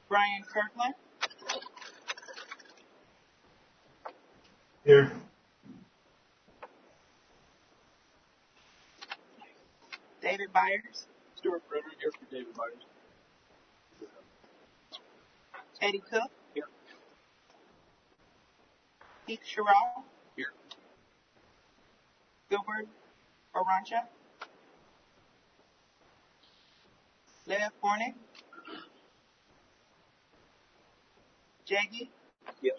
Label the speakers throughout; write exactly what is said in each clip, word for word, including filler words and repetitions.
Speaker 1: Brian Kirkland.
Speaker 2: Here.
Speaker 1: David Byers.
Speaker 3: Stuart Brenner here for David Byers.
Speaker 1: Eddie Cook.
Speaker 3: Here.
Speaker 1: Keith Sherrall.
Speaker 3: Here.
Speaker 1: Gilbert Orancha. Lev Fornick. Jaggy.
Speaker 3: Yep.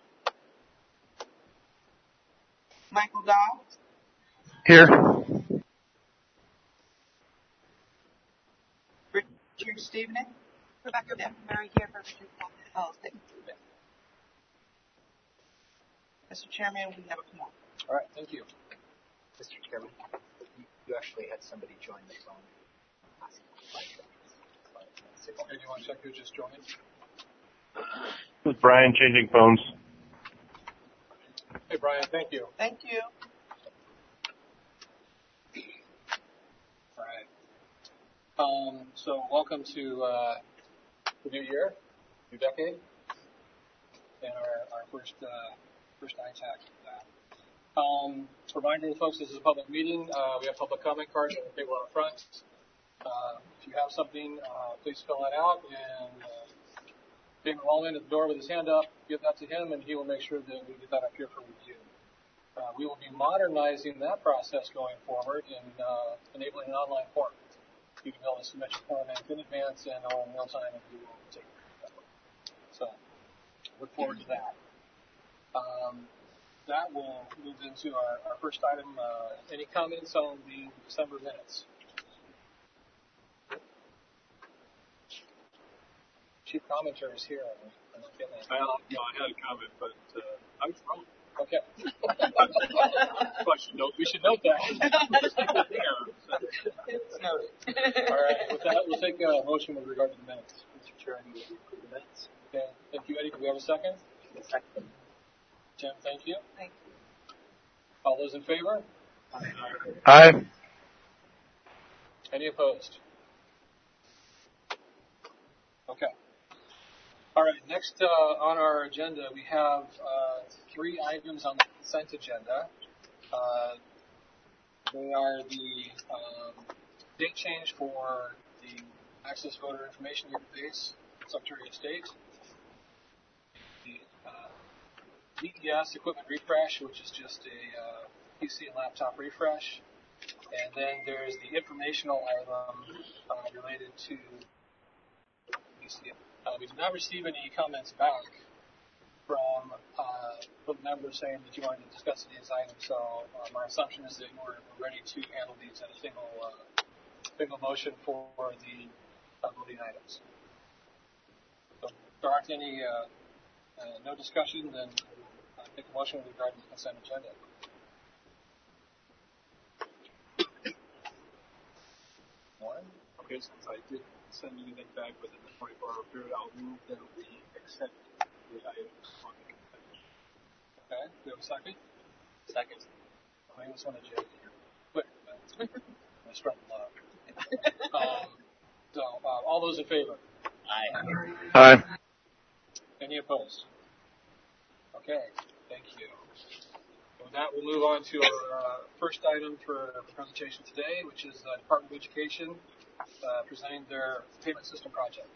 Speaker 1: Michael Dobbs.
Speaker 2: Here.
Speaker 1: Richard Stevenon.
Speaker 4: Rebecca Mary here for Richard Paul.
Speaker 1: Oh, thank you. Mister Chairman, we have a quorum.
Speaker 3: All right, thank you.
Speaker 5: Mister Chairman, you actually had somebody join the phone.
Speaker 3: Okay, do you want to check who just joined?
Speaker 2: This is Brian changing phones.
Speaker 3: Hey, Brian, thank you.
Speaker 1: Thank you.
Speaker 3: All right. Um, so welcome to uh, the new year, new decade, and our, our first uh, first I TAC. Um, reminding folks, this is a public meeting. Uh, we have public comment cards on the table out front. Uh, if you have something, uh, please fill that out. And uh, Damon Wallman at the door with his hand up, give that to him, and he will make sure that we get that up here for review. Uh, we will be modernizing that process going forward in uh, enabling an online form. You can be able to submit your comment in advance and on real time, and we will take it that way. So, look forward to that. Um, that will move into our, our first item. Uh, any comments on the December minutes? Chief commentator is here. I'm not getting it.
Speaker 6: Well, no, I had a comment, but uh, I was wrong.
Speaker 3: Okay. Well, should note, we should note that.
Speaker 1: It's noted.
Speaker 3: All right. With that, we'll take a motion with regard to the minutes.
Speaker 5: Mister Chair, I move to approve the minutes.
Speaker 3: Okay. Thank you, Eddie. Do we have a second?
Speaker 5: Second.
Speaker 3: Jim, thank you.
Speaker 1: Thank you.
Speaker 3: All those in favor?
Speaker 2: Aye.
Speaker 3: Any opposed? Okay. All right. Next uh, on our agenda, we have uh, three items on the consent agenda. Uh, they are the um, date change for the Access Voter Information Database, Secretary of State, the uh, D E S equipment refresh, which is just a uh, P C and laptop refresh, and then there's the informational item uh, related to P C. Uh, we did not receive any comments back from uh, from members saying that you wanted to discuss these items, so uh, my assumption is that we're ready to handle these in a single uh, single motion for the uh, voting items. So if there aren't any uh, uh, no discussion, then I'll take a motion with regard to the consent agenda. One.
Speaker 6: Okay, since I didn't send anything back within the twenty-four hour period, I'll move that we accept the items on the consent.
Speaker 3: Okay, do we have a second?
Speaker 5: Second.
Speaker 3: I just want to joke here. Quick, I struck love. um, so, uh, all those in favor?
Speaker 5: Aye.
Speaker 2: Aye.
Speaker 3: Any opposed? Okay, thank you. With that, we'll move on to our uh, first item for the presentation today, which is the Department of Education uh, presenting their payment system project.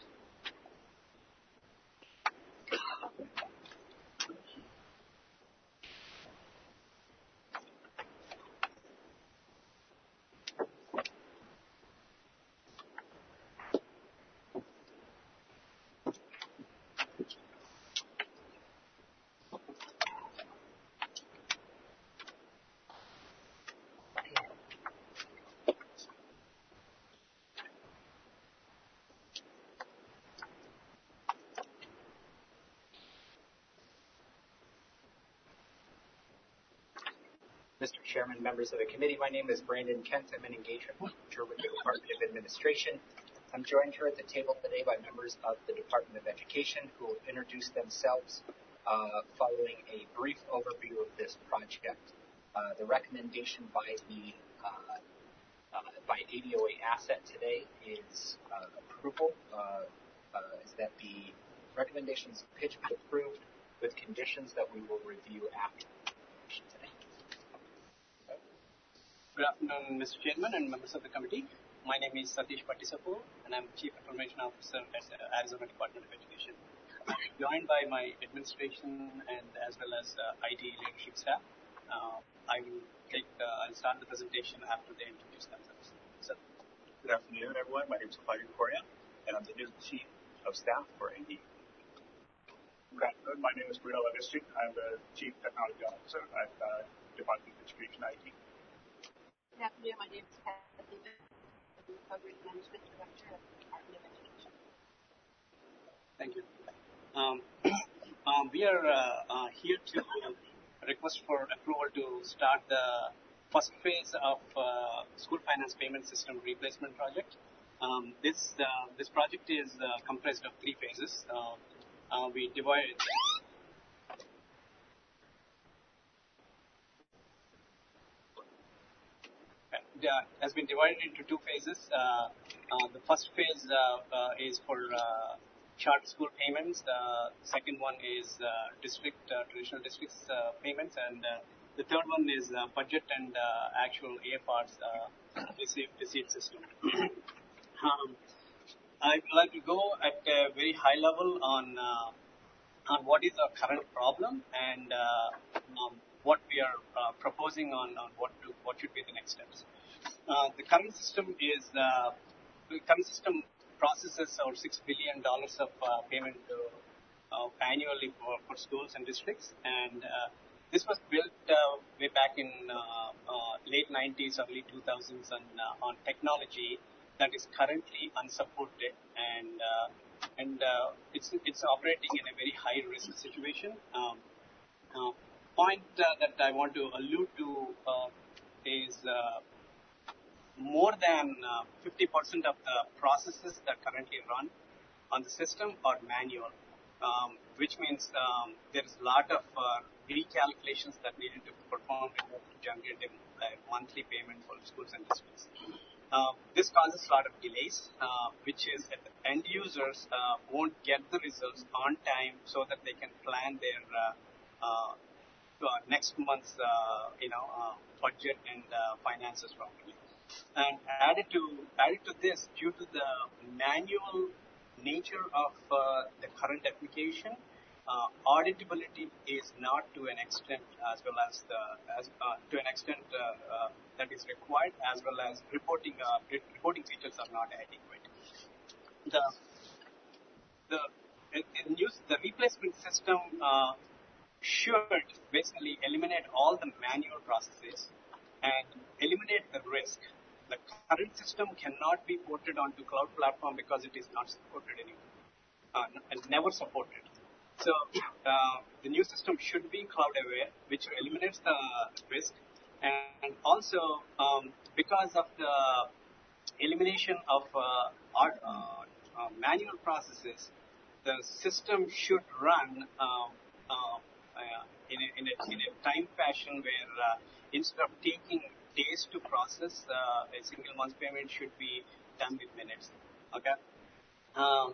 Speaker 5: Mister Chairman, members of the committee, my name is Brandon Kent. I'm an engagement manager with the Department of Administration. I'm joined here at the table today by members of the Department of Education who will introduce themselves uh, following a brief overview of this project. Uh, the recommendation by the uh, uh, by A D O A Asset today is uh, approval, uh, uh, is that the Recommendations pitch be approved with conditions that we will review after today.
Speaker 7: Good afternoon, Mister Chairman and members of the committee. My name is Satish Pattisapur, and I'm Chief Information Officer at the Arizona Department of Education. I'm joined by my administration and as well as uh, I T leadership staff. Uh, I will take. Uh, I'll start the presentation after they introduce themselves. So,
Speaker 8: good afternoon, everyone. My name is Claudio Correa, and I'm the new Chief of Staff for A D.
Speaker 9: Good afternoon. My name is Bruno Levisti. I'm the Chief Technology Officer at uh, Department of Education I T.
Speaker 4: Good afternoon. My name is Kathy Bennett. I'm the Program Management Director at the Department of Education.
Speaker 7: thank you. Um, um, we are uh, uh, here to request for approval to start the first phase of uh, school finance payment system replacement project. Um, this uh, this project is uh, comprised of three phases. Uh, uh, we divide. Uh, has been divided into two phases. Uh, uh, the first phase uh, uh, is for uh, charter school payments. The second one is uh, district uh, traditional districts uh, payments, and uh, the third one is uh, budget and uh, actual A F Rs uh, receipt receipt system. um, I would like to go at a very high level on uh, on what is our current problem and uh, um, what we are uh, proposing on, on what to, what should be the next steps. Uh, the current system is uh, the current system processes over six billion dollars of uh, payment uh, uh, annually for, for schools and districts, and uh, this was built uh, way back in uh, uh, late nineties, early two thousands, on uh, on technology that is currently unsupported, and uh, and uh, it's it's operating in a very high risk situation. Um, uh, point uh, that I want to allude to uh, is. Uh, More than uh, fifty percent of the processes that currently run on the system are manual, um, which means um, there is a lot of uh, recalculations that needed to be performed in order to generate a, a monthly payment for schools and districts. Uh, this causes a lot of delays, uh, which is that the end users uh, won't get the results on time so that they can plan their uh, uh, uh, next month's uh, you know uh, budget and uh, finances properly. And added to added to this, due to the manual nature of uh, the current application, uh, auditability is not to an extent as well as the as uh, to an extent uh, uh, that is required, as well as reporting uh, reporting features are not adequate. The the in use the replacement system uh, should basically eliminate all the manual processes and eliminate the risk. The current system cannot be ported onto cloud platform because it is not supported anymore, uh, and never supported. So uh, the new system should be cloud aware, which eliminates the risk, and also um, because of the elimination of uh, our, uh, uh, manual processes, the system should run um, uh, uh, in, a, in, a, in a time fashion where uh, instead of taking days to process, uh, a single month payment should be done with minutes. Okay. Um,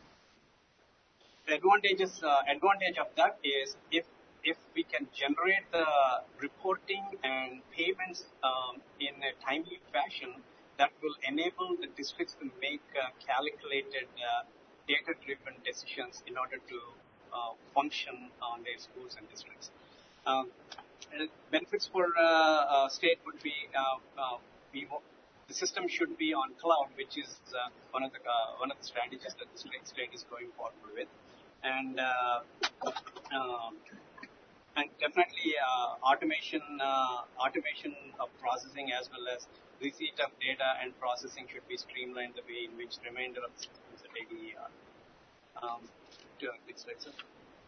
Speaker 7: the advantages, uh, advantage of that is if if we can generate the reporting and payments um, in a timely fashion, that will enable the districts to make uh, calculated, uh, data-driven decisions in order to uh, function on their schools and districts. Um, benefits for uh, uh, state would be uh, uh, we, the system should be on cloud, which is uh, one of the uh, one of the strategies that the state, state is going forward with, and uh, um, and definitely uh, automation uh, automation of processing as well as receipt of data and processing should be streamlined the way in which remainder of the systems at A D E are. Um, to, next slide, sir.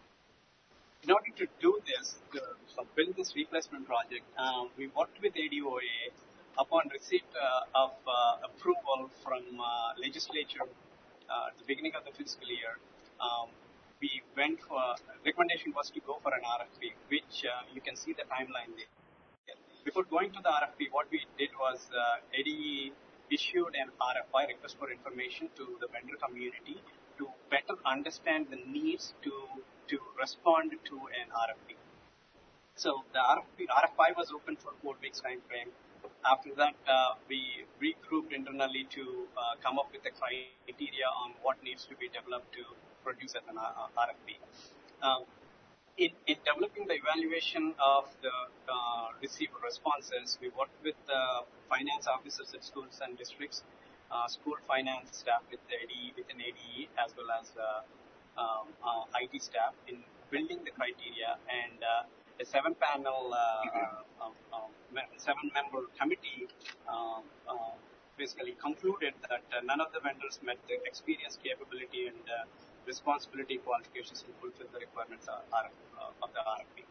Speaker 7: In order to do this, to so build this replacement project, um, we worked with A D O A upon receipt uh, of uh, approval from uh, legislature uh, at the beginning of the fiscal year. Um, we went for, recommendation was to go for an R F P, which uh, you can see the timeline there. Before going to the R F P, what we did was uh, A D E issued an R F I, request for information, to the vendor community to better understand the needs to to respond to an R F P. So the R F P, R F I was open for four weeks time frame. After that, uh, we regrouped internally to uh, come up with the criteria on what needs to be developed to produce as an uh, R F P. Uh, in, in developing the evaluation of the uh, received responses, we worked with uh, finance officers at schools and districts, uh, school finance staff with the A D E, with an A D E, as well as uh, um, uh, I T staff in building the criteria, and uh, a seven-panel, uh, uh, uh, seven-member committee uh, uh, basically concluded that uh, none of the vendors met the experience, capability, and uh, responsibility qualifications to fulfill the requirements of, uh, of the R F P.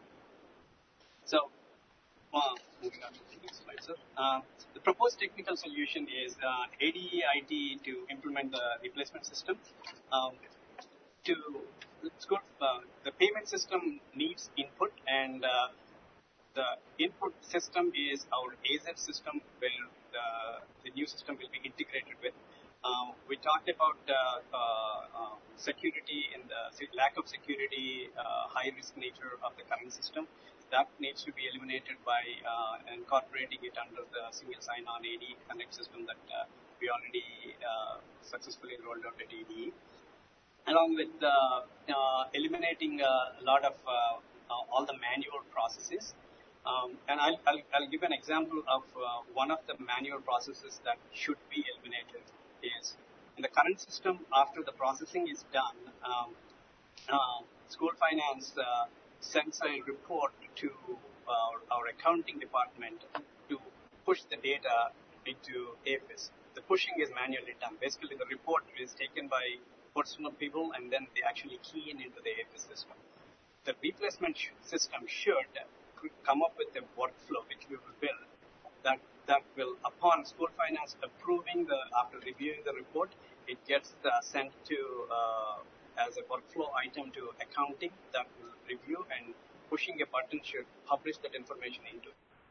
Speaker 7: So, uh, moving on to the next slide, sir. Uh, the proposed technical solution is uh, A D E I T to implement the replacement system. Um, to school, uh, the payment system needs input, and uh, the input system is our A Z system, where the, the new system will be integrated with. Um, we talked about uh, uh, uh, security and the lack of security, uh, high-risk nature of the current system. That needs to be eliminated by uh, incorporating it under the single sign-on A D E Connect system that uh, we already uh, successfully rolled out at A D E. Along with uh, uh, eliminating uh, a lot of uh, uh, all the manual processes. Um, and I'll, I'll, I'll give an example of uh, one of the manual processes that should be eliminated. Is in the current system, after the processing is done, um, uh, school finance uh, sends a report to our, our accounting department to push the data into A F I S. The pushing is manually done. Basically, the report is taken by personal people, and then they actually key in into the A F I S system. The replacement sh- system should come up with a workflow which we will build that that will, upon school finance approving the, after reviewing the report, it gets uh, sent to uh, as a workflow item to accounting that will review, and pushing a button should publish that information into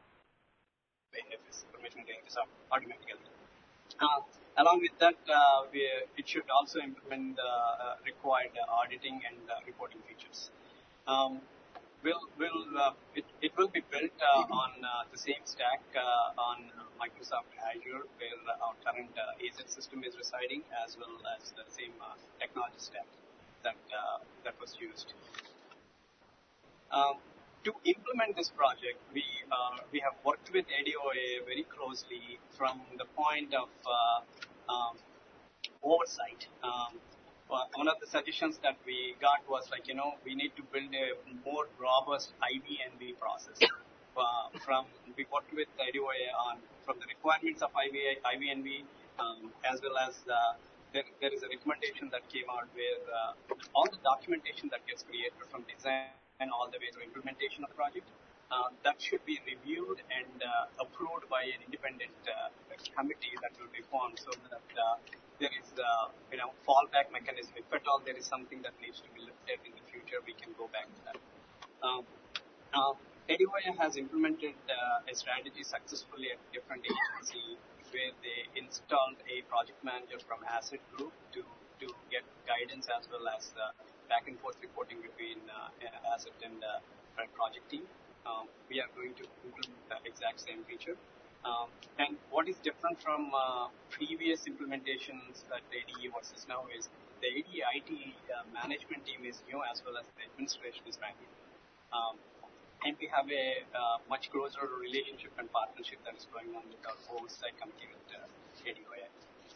Speaker 7: the A F I S, information into A F I S automatically. Uh, along with that, uh, we, it should also implement the uh, required uh, auditing and uh, reporting features. Um, Will will uh, it, it will be built uh, on uh, the same stack uh, on Microsoft Azure, where our current uh, A Z system is residing, as well as the same uh, technology stack that uh, that was used. Um, to implement this project, we uh, we have worked with A D O A very closely from the point of uh, um, oversight. Um, Uh, one of the suggestions that we got was like, you know, we need to build a more robust I V N V process. Uh, from we worked with A D O A on from the requirements of I V N V, um, as well as uh, there, there is a recommendation that came out where uh, all the documentation that gets created from design and all the way to implementation of the project, uh, that should be reviewed and uh, approved by an independent uh, committee that will be formed, so that uh, there is uh, you know fallback mechanism. If at all there is something that needs to be lifted in the future, we can go back to that. Um, uh, A D O A has implemented uh, a strategy successfully at different agencies, where they installed a project manager from Asset Group to to get guidance as well as uh, back and forth reporting between uh, Asset and uh, project team. Um, we are going to implement the exact same feature. Um, and what is different from uh, previous implementations at A D E versus now is the A D E I T uh, management team is new, as well as the administration is brand new. Um, and we have a uh, much closer relationship and partnership that is going on with our oversight committee with uh, A D O A.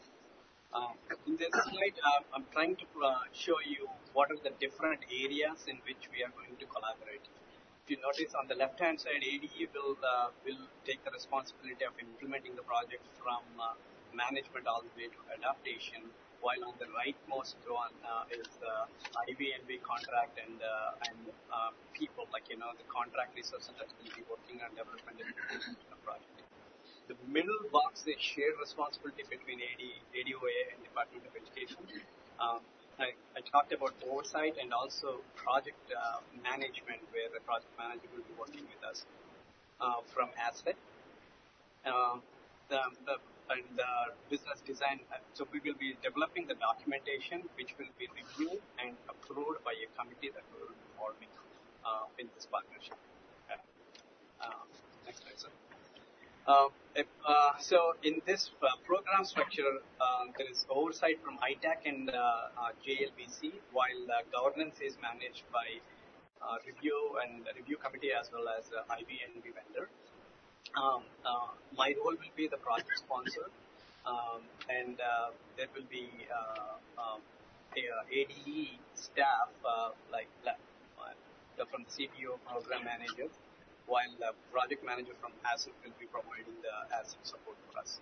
Speaker 7: Um, in this slide, uh, I'm trying to uh, show you what are the different areas in which we are going to collaborate. If you notice on the left-hand side, A D E will uh, will take the responsibility of implementing the project from uh, management all the way to adaptation, while on the rightmost one uh, is the I V N V contract and uh, and uh, people, like you know the contract resources that will be working on development and implementation of the project. The middle box is shared responsibility between A D, A D O A and Department of Education. Um, I, I talked about oversight and also project uh, management, where the project manager will be working with us uh, from Asset. Uh, the, the and uh, business design. So we will be developing the documentation, which will be reviewed and approved by a committee that we will be forming uh, in this partnership. Okay. Uh, next slide, sir. Uh, if, uh, so in this uh, program structure, uh, there is oversight from I TAC and uh, uh, J L B C, while uh, governance is managed by uh, review and the review committee as well as uh, I B and B vendor. Um, uh, my role will be the project sponsor, um, and uh, there will be uh, um, a, A D E staff uh, like uh, from the C P O program manager, while the project manager from ASIP will be providing the ASIP support for us.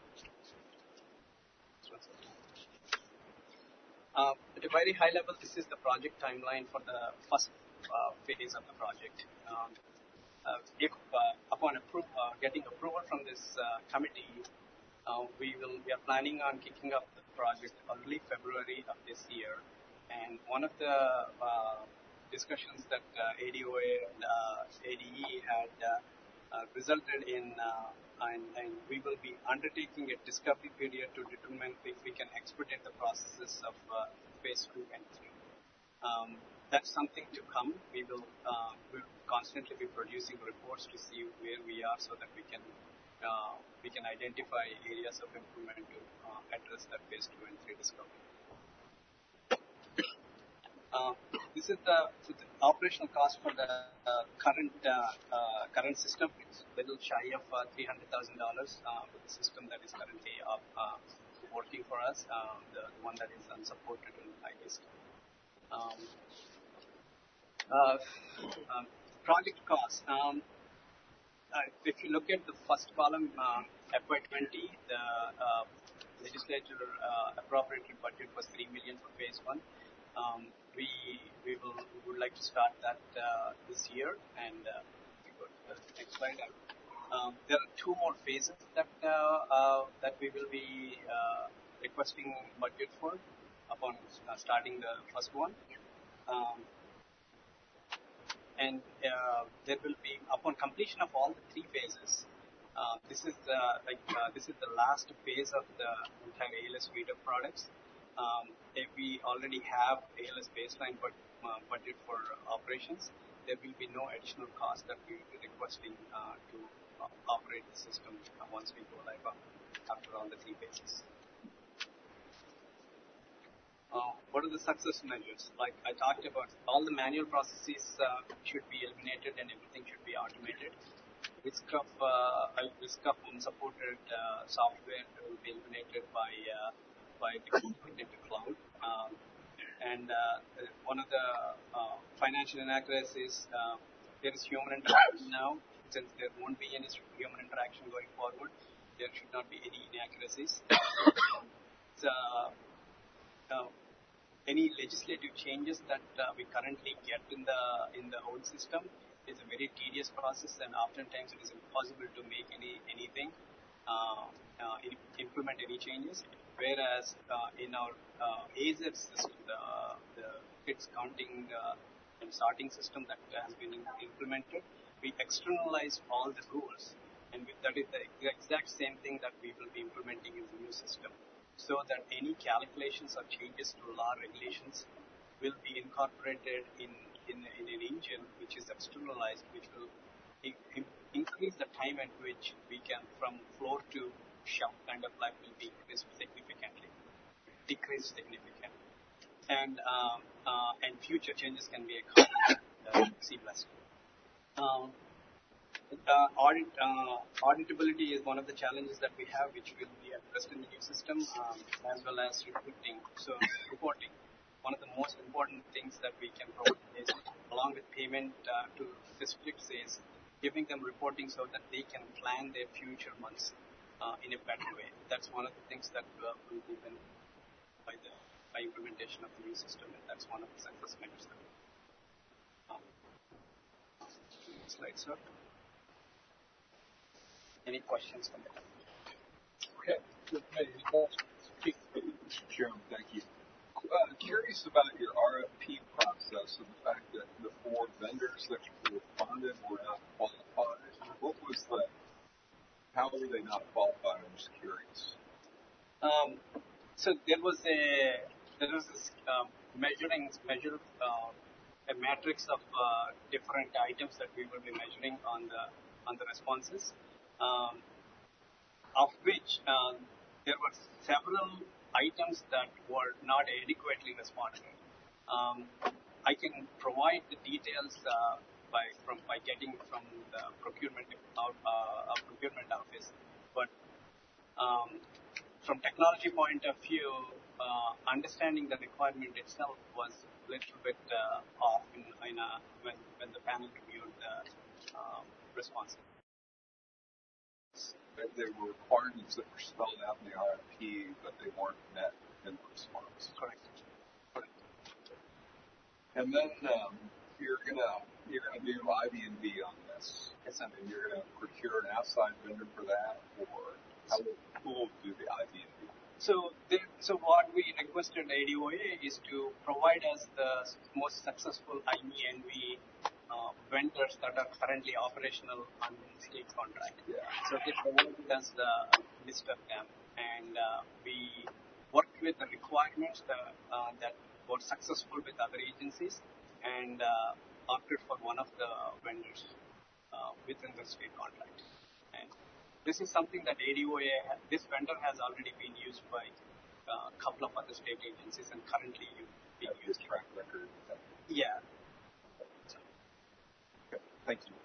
Speaker 7: Uh, at a very high level, this is the project timeline for the first uh, phase of the project. Um, uh, if uh, upon appro- uh, getting approval from this uh, committee, uh, we will we are planning on kicking off the project early February of this year. And one of the uh, discussions that uh, A D O A and uh, A D E had uh, uh, resulted in, uh, and, and we will be undertaking a discovery period to determine if we can expedite the processes of uh, phase two and three. Um, that's something to come. We will uh, we'll constantly be producing reports to see where we are, so that we can uh, we can identify areas of improvement to uh, address that phase two and three discovery. Uh, this is the, so the operational cost for the uh, current uh, uh, current system. It's a little shy of uh, three hundred thousand dollars uh, with the system that is currently up, uh, working for us, uh, the, the one that is unsupported in IDIST. Um, uh, um, project cost. Um, uh, if you look at the first column, uh, F Y twenty, the uh, legislature uh, appropriated budget was three million dollars for phase one. Um, we we will we would like to start that uh, this year, and uh, we go to the next slide. Um, there are two more phases that uh, uh, that we will be uh, requesting budget for upon uh, starting the first one, um, and uh, there will be upon completion of all the three phases. Uh, this is the like uh, this is the last phase of the entire A L S suite of products. Um, if we already have A L S baseline but, uh, budget for operations, there will be no additional cost that we will be requesting uh, to uh, operate the system uh, once we go live after all the three phases. Uh, what are the success measures? Like I talked about, all the manual processes uh, should be eliminated and everything should be automated. Risk of uh, risk of unsupported uh, software will be eliminated by uh, by deploying into cloud. Um, and uh, one of the uh, financial inaccuracies, uh, there is human interaction now. Since there won't be any human interaction going forward, there should not be any inaccuracies. So, uh, any legislative changes that uh, we currently get in the in the old system is a very tedious process, and oftentimes it is impossible to make any anything, uh, uh, implement any changes. Whereas uh, in our uh, A Z system, the, the kids counting uh, and sorting system that has been implemented, we externalize all the rules, and we, that is the exact same thing that we will be implementing in the new system, so that any calculations or changes to law regulations will be incorporated in, in, in an engine which is externalized, which will in, in, increase the time at which we can, from floor to shelf kind of life, will be increased significantly, decreased significantly, and um, uh, and future changes can be accomplished uh, seamlessly. Um, uh, audit uh, auditability is one of the challenges that we have, which will be addressed in the new system, um, as well as reporting. So reporting, one of the most important things that we can provide is, along with payment uh, to districts, is giving them reporting so that they can plan their future months Uh, in a better way. That's one of the things that uh, will be done by the by implementation of the new system, and that's one of the success measures. Um, slide, sir. Any questions from that?
Speaker 6: Okay. Mister Chairman, thank you. Uh, curious about your R F P process and the fact that the four vendors that responded were not qualified. What was the How were they not qualified? I'm just curious.
Speaker 7: Um, so there was a there was this um, measuring measure uh, a matrix of uh, different items that we will be measuring on the on the responses, um, of which uh, there were several items that were not adequately responded. Um, I can provide the details uh, by from by getting from the procurement out, uh, uh, procurement office, but um, from technology point of view, uh, understanding the requirement itself was a little bit uh, off in, in a, when when the panel reviewed the um, response.
Speaker 6: That there were requirements that were spelled out in the R F P, but they weren't met in the response.
Speaker 7: Correct. Correct.
Speaker 6: And then um, you're gonna you're gonna do I V and B on this.
Speaker 7: Yes, sir.
Speaker 6: And you're gonna procure an outside vendor for that, or how will who will do the I V and B?
Speaker 7: So, they, so what we requested A D O A is to provide us the most successful I V and B uh, vendors that are currently operational on the state contract.
Speaker 6: Yeah.
Speaker 7: So they provided us the list of them, and uh, we worked with the requirements that, uh, that were successful with other agencies, and uh, opted for one of the vendors uh, within the state contract. And this is something that A D O A, ha- this vendor has already been used by uh, a couple of other state agencies and currently being
Speaker 6: Have his
Speaker 7: used.
Speaker 6: track record.
Speaker 7: Yeah.
Speaker 6: Okay. Thank you.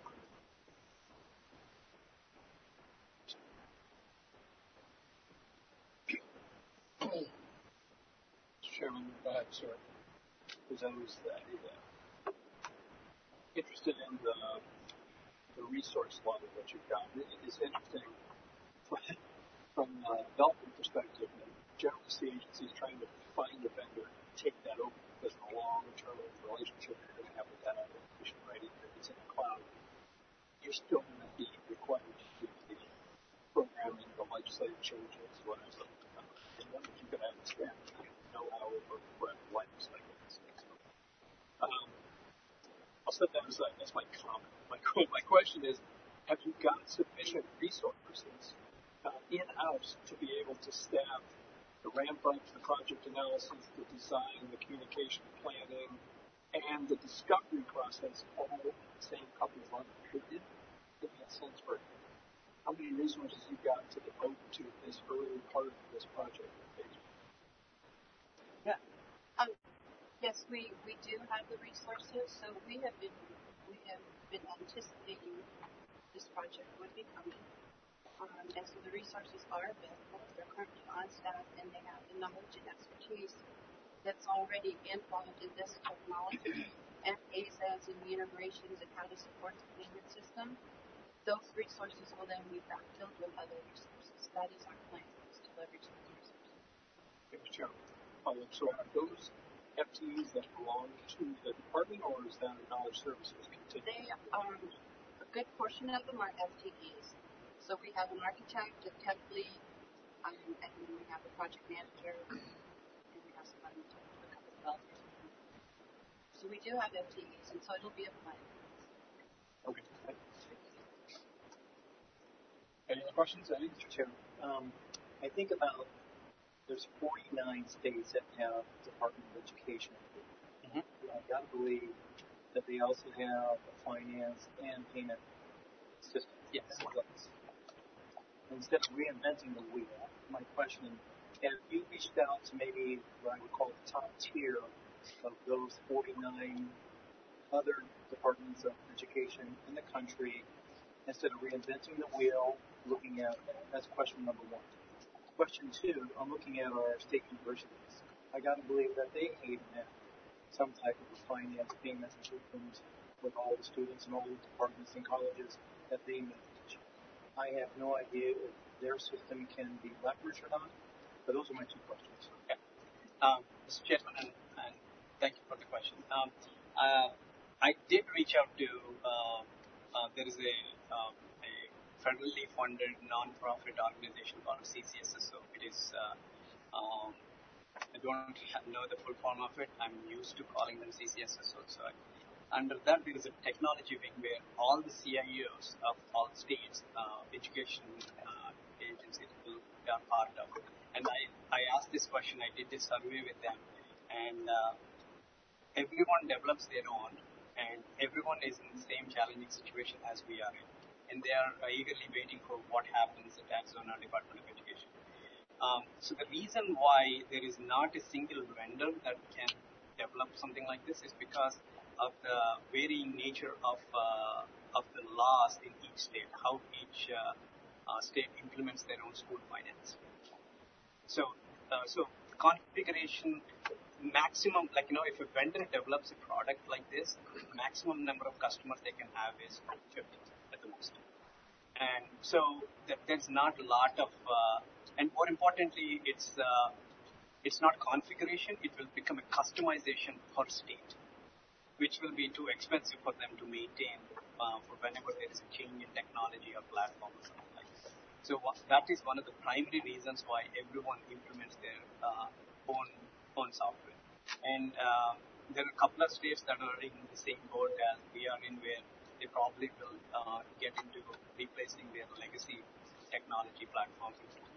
Speaker 3: Chairman, uh, sorry, presenters that uh, interested in the the resource model that you've got. It is interesting from a development perspective, and generally see agencies trying to find a vendor and take that over because of the long-term relationship you're going to have with that application, right? Even if it's in the cloud, you're still going to be required to do the programming, the legislative changes, whatever. And then you can understand the know-how or breadth of life cycle. Um, I'll set that aside. That's my comment. My, my question is, have you got sufficient resources uh, in-house to be able to staff the ramp-up, the project analysis, the design, the communication planning, and the discovery process all in the same couple of months? Give me a sense for how many resources you've got to devote to this early part of this project.
Speaker 7: Yeah.
Speaker 4: Um, yes, we, we do have the resources, so we have been we have been anticipating this project would be coming. Um, and so the resources are available. They're currently on staff and they have the knowledge and expertise that's already involved in this technology and A S A S and the integrations and how to support the payment system. Those resources will then be backfilled with other resources. That is our plan, is to leverage those resources.
Speaker 3: Thank you, Chairman. Um, so are those F T Es that belong to the department, or is that a knowledge services continuum?
Speaker 4: They are, a good portion of them are F T Es. So we have an architect, a tech lead, um, and then we have a project manager, and we have some other, a couple of developers. So we do have F T Es, and so it'll be a plan.
Speaker 3: Okay. Any other questions? Any?
Speaker 10: Mister Chairman, um, I think about there's forty-nine states that have Department of Education.
Speaker 7: Mm-hmm.
Speaker 10: I gotta believe that they also have a finance and payment system.
Speaker 7: Yes.
Speaker 10: in place. Instead of reinventing the wheel, my question, have you reached out to maybe what I would call the top tier of those forty-nine other departments of education in the country, instead of reinventing the wheel, looking at, that's question number one. Question two, I'm looking at our state universities. I gotta believe that they even have some type of a finance payment systems with all the students and all the departments and colleges that they manage. I have no idea if their system can be leveraged or not, but those are my two questions.
Speaker 7: Okay. Um, Mister Chairman, and, and thank you for the question. Um, uh, I did reach out to, uh, uh, there is a, um, a federally funded non-profit organization called C C S S O. It is, uh, um, I don't ha- know the full form of it. I'm used to calling them C C S S O. So I, under that, there is a technology wing where all the C I Os of all states, uh, education uh, agencies will are part of it. And I, I asked this question, I did this survey with them, and uh, everyone develops their own, and everyone is in the same challenging situation as we are in. And they are eagerly waiting for what happens at Arizona Department of Education. Um, so the reason why there is not a single vendor that can develop something like this is because of the varying nature of uh, of the laws in each state, how each uh, uh, state implements their own school finance. So, uh, so configuration maximum, like you know, if a vendor develops a product like this, maximum number of customers they can have is fifty at the most. And so th- there's not a lot of, uh, and more importantly, it's uh, it's not configuration; it will become a customization per state, which will be too expensive for them to maintain uh, for whenever there is a change in technology or platform or something like that. So wha- that is one of the primary reasons why everyone implements their uh, own own software. And uh, there are a couple of states that are in the same boat as we are in, where they probably will uh, get into replacing their legacy technology platforms.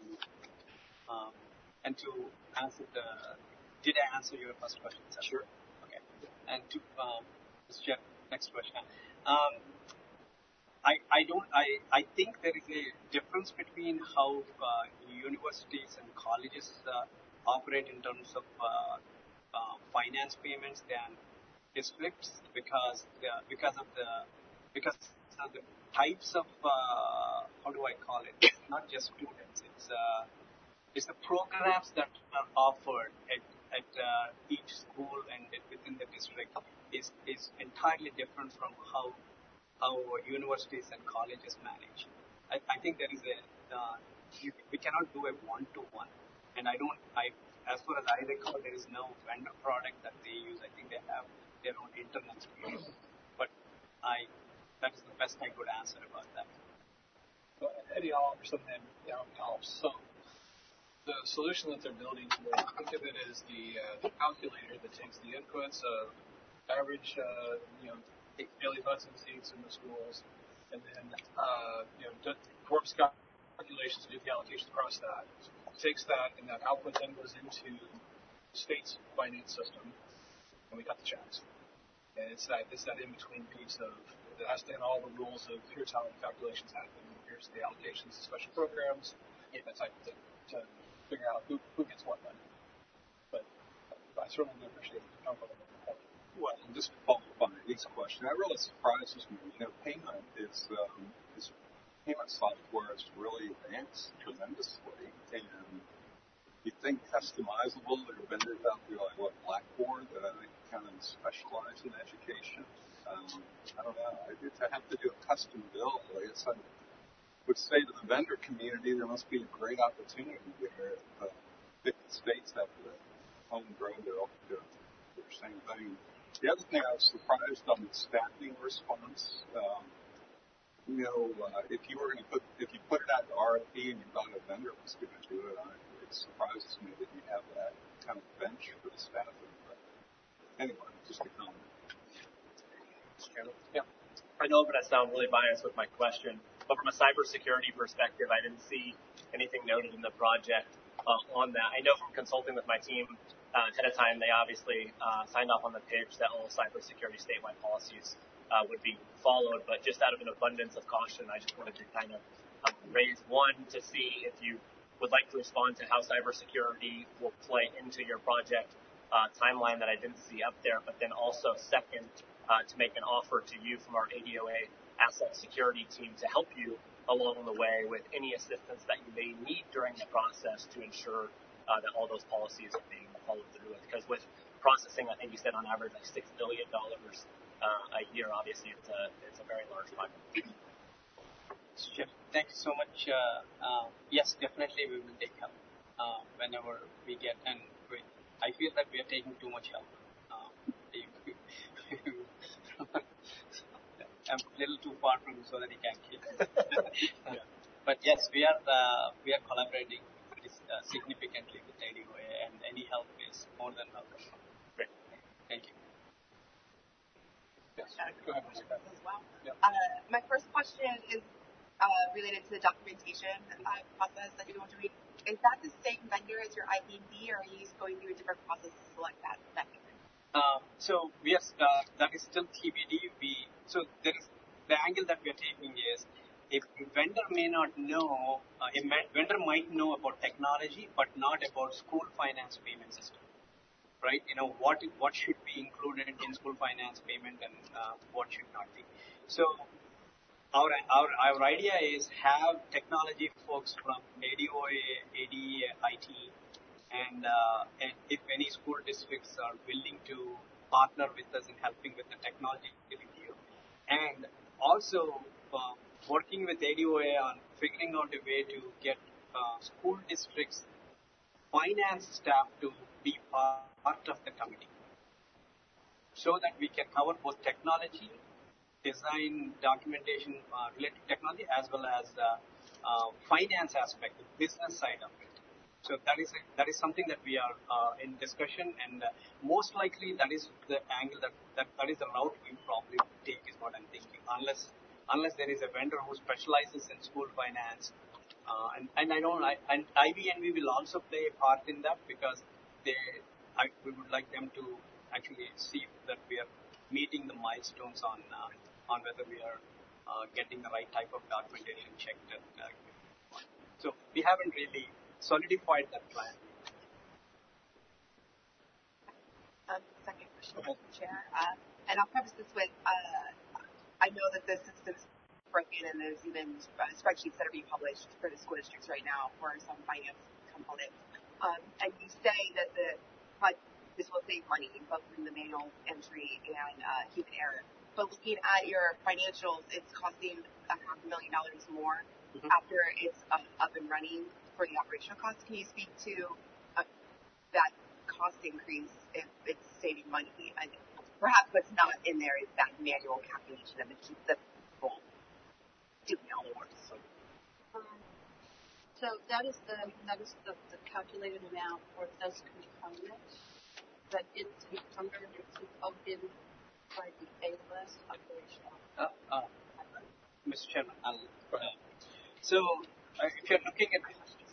Speaker 7: Um, and to answer the, did I answer your first question, sir?
Speaker 3: Sure.
Speaker 7: Okay. And to, um, Mister Jeff, next question. Um, I, I don't, I, I think there is a difference between how uh, universities and colleges uh, operate in terms of uh, uh, finance payments than districts, because the, because of the because of the types of uh, how do I call it? It's not just students. It's uh, it's the programs that are offered at at uh, each school and within the district is is entirely different from how how universities and colleges manage. I, I think there is a uh, you, we cannot do a one to one, and I don't I as far as I recall, there is no vendor product that they use. I think they have their own internal solution, but I. That is the best I could answer about that.
Speaker 3: Well, Eddie, I'll offer something that helps. So the solution that they're building today, think of it as the, uh, the calculator that takes the inputs of average, uh, you know, daily butts and seats in the schools, and then, uh, you know, performs calculations to do the allocations across that. It takes that, and that output then goes into the state's finance system, and we cut the checks. And it's that it's that in-between piece of that has to have all the rules of here's how the calculations happen, here's the allocations to special programs, yeah, that type of thing, to figure out who, who gets what money. But I certainly do appreciate the comfort of it.
Speaker 6: Well, just to follow up on Eddie's question, that really surprises me. You know, payment is um, is payment software is really advanced tremendously, and you think customizable. There are vendors out there like what Blackboard that I think kind of specialize in education. Um, I don't know. To have to do a custom build, I guess I would say to the vendor community, there must be a great opportunity there. Uh, fifty states have to homegrow their, their, their same thing. The other thing I was surprised on the staffing response. Um, you know, uh, if you were going to put, if you put it out to R F P and you thought a vendor was going to do it, I, it surprises me that you have that kind of bench for the staffing. But anyway, just a comment.
Speaker 11: Yeah. I know I'm going to sound really biased with my question, but from a cybersecurity perspective, I didn't see anything noted in the project uh, on that. I know from consulting with my team uh, ahead of time, they obviously uh, signed off on the pitch that all cybersecurity statewide policies uh, would be followed, but just out of an abundance of caution, I just wanted to kind of um, raise one to see if you would like to respond to how cybersecurity will play into your project uh, timeline that I didn't see up there, but then also second, Uh, to make an offer to you from our A D O A asset security team to help you along the way with any assistance that you may need during the process to ensure uh, that all those policies are being followed through with. Because with processing, I think you said on average like six billion dollars uh, a year. Obviously, it's a it's a very large project.
Speaker 7: Jeff, thank you so much. Uh, uh, yes, definitely we will take help uh, whenever we get, and we, I feel that we are taking too much help. Uh, I'm a little too far from so that he can't keep. Yeah. But yes, we are uh, we are collaborating uh, significantly with A D O A, and any help is more than welcome.
Speaker 11: Great.
Speaker 7: Thank you.
Speaker 3: Yes. Go ahead, Mister
Speaker 1: As well.
Speaker 3: Yep.
Speaker 1: Uh, my first question is uh, related to the documentation uh, process that you're going to read.
Speaker 12: is that the same vendor as your I B and B, or are you going through a different process to select that vendor?
Speaker 7: Uh, so yes, uh, that is still T B D. We so there is the angle that we are taking is if a vendor may not know, uh, a vendor might know about technology, but not about school finance payment system. Right? You know, what what should be included in school finance payment and uh, what should not be. So our, our our idea is have technology folks from A D O A, A D E, I T, and, uh, and if any school districts are willing to partner with us in helping with the technology review, and also uh, working with A D O A on figuring out a way to get uh, school districts finance staff to be part of the committee so that we can cover both technology, design, documentation uh, related to technology, as well as uh, uh, finance aspect, the business side of it. So that is a, that is something that we are uh, in discussion, and uh, most likely that is the angle that, that that is the route we probably take, is what I'm thinking, unless unless there is a vendor who specializes in school finance. Uh, and, and I don't, I, and I B N B will also play a part in that, because they, I, we would like them to actually see that we are meeting the milestones on uh, on whether we are uh, getting the right type of documentation checked. And, uh, so we haven't really solidified that plan.
Speaker 12: Um, second question, Mister Chair, uh, and I'll preface this with, uh, I know that the system's broken, and there's even uh, spreadsheets that are being published for the school districts right now for some finance components. Um, and you say that the but this will save money, both in the manual entry and uh, human error. But looking at your financials, it's costing a half a million dollars more mm-hmm. after it's um, up and running for the operational costs. Can you speak to uh, that cost increase if it's saving money? And perhaps what's not in there is that manual calculation of the the people doing all the work. So,
Speaker 4: um, so that is the that is the, the calculated amount for this component, but it's under it's open by the A L S operational.
Speaker 7: Uh, uh, Mister Chairman, I'll, uh, so uh, if you're looking at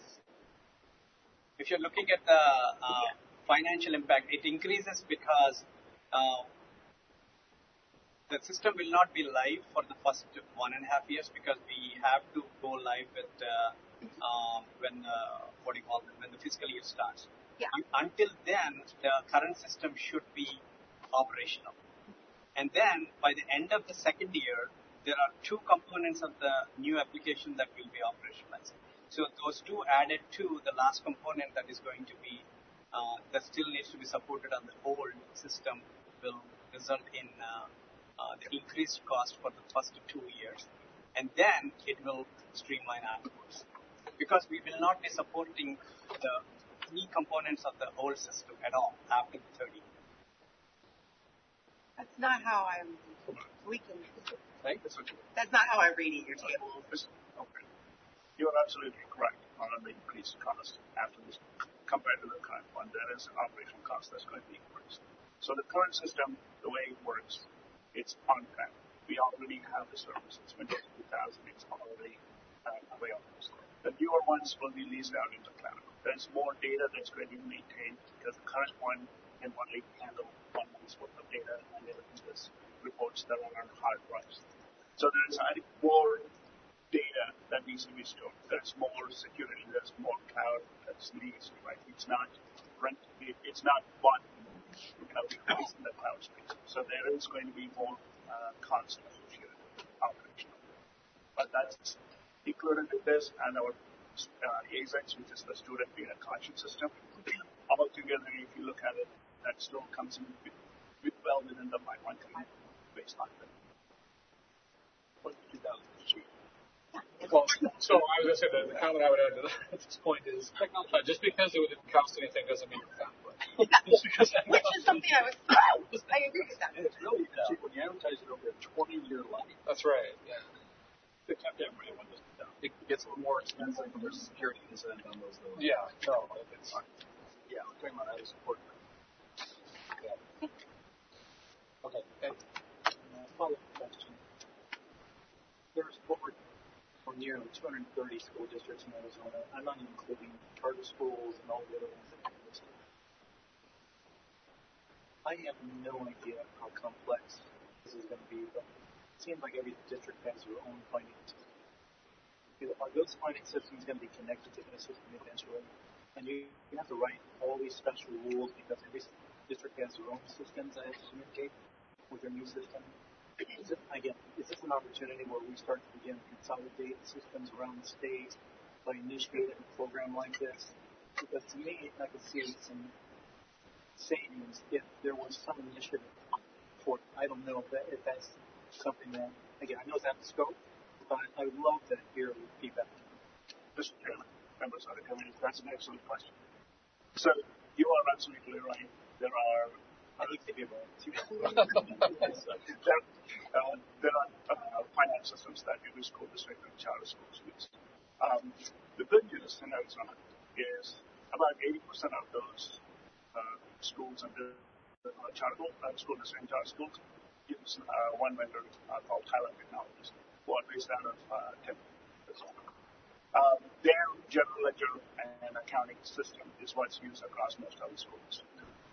Speaker 7: if you're looking at the uh, financial impact, it increases because uh, the system will not be live for the first one and a half years, because we have to go live with uh, uh, when uh, what do you call it, when the fiscal year starts.
Speaker 12: Yeah.
Speaker 7: Un- until then, the current system should be operational. And then by the end of the second year, there are two components of the new application that will be operationalized. So those two added to the last component that is going to be uh, that still needs to be supported on the old system will result in uh, uh, the increased cost for the first two years, and then it will streamline afterwards, because we will not be supporting the key components of the old system at all after the third year.
Speaker 12: That's not how I'm. We can.
Speaker 7: Right?
Speaker 12: That's not how I'm reading your table.
Speaker 9: Okay. You are absolutely correct on the increased cost after this compared to the current one. There is an operational cost that's going to be increased. So the current system, the way it works, it's on-prem. We already have the service. It's Windows two thousand. It's already uh, available. The newer ones will be leased out into cloud. There's more data that's going to be maintained, because the current one can only handle one month's worth of data, and everything is reports that are on hard drives. So there's I think, more data that needs to be stored. There's more security. There's more cloud that's leased. Right? It's not rent. It's not bought. You know, it's in the cloud space. So there is going to be more uh, cost associated with operational. But that's included in this, and our uh, A Z X, which is the student data collection system. All together, if you look at it, that still comes in with, with well within the five hundred baseline. What did you do?
Speaker 3: Well, so I was going to say that the comment I would add to that at this point is, uh, just because it didn't cost anything doesn't mean it's not good. Just because
Speaker 12: Which is something I was. I agree with that.
Speaker 9: And it's really cheap when you advertise it over a twenty-year life.
Speaker 3: That's right. Yeah.
Speaker 9: Except everybody wants it down. It gets a little more expensive, but there's a security incentive on those. Though.
Speaker 3: Yeah. No. It's,
Speaker 9: yeah. I'm talking about that as important.
Speaker 3: Yeah.
Speaker 10: Okay. And uh, follow-up question. There's forward for nearly two hundred thirty school districts in Arizona. I'm not even including charter schools and all the other ones that are listed. I have no idea how complex this is going to be, but it seems like every district has their own finance system. You know, are those finance systems going to be connected to the system eventually? And you, you have to write all these special rules because every district has their own systems that have to communicate with their new system. Is it, again, is this an opportunity where we start to begin to consolidate systems around the state by initiating a program like this? Because to me, I could see some savings if there was some initiative for it. I don't know if, that, if that's something that, again, I know it's out of scope, but I would love to hear feedback.
Speaker 9: Mister Chairman, members of the committee, that's an excellent question. So, you are absolutely right. There are
Speaker 10: I need to be right.
Speaker 9: there, uh, there are uh, finance systems that every school district and charter schools use. Um, the good news in Arizona is about eighty percent of those uh, schools and the uh, charter uh, school district and charter schools use uh, one vendor uh, called Highland Technologies, who are based out of uh, Arizona. Um, their general ledger and accounting system is what's used across most other schools.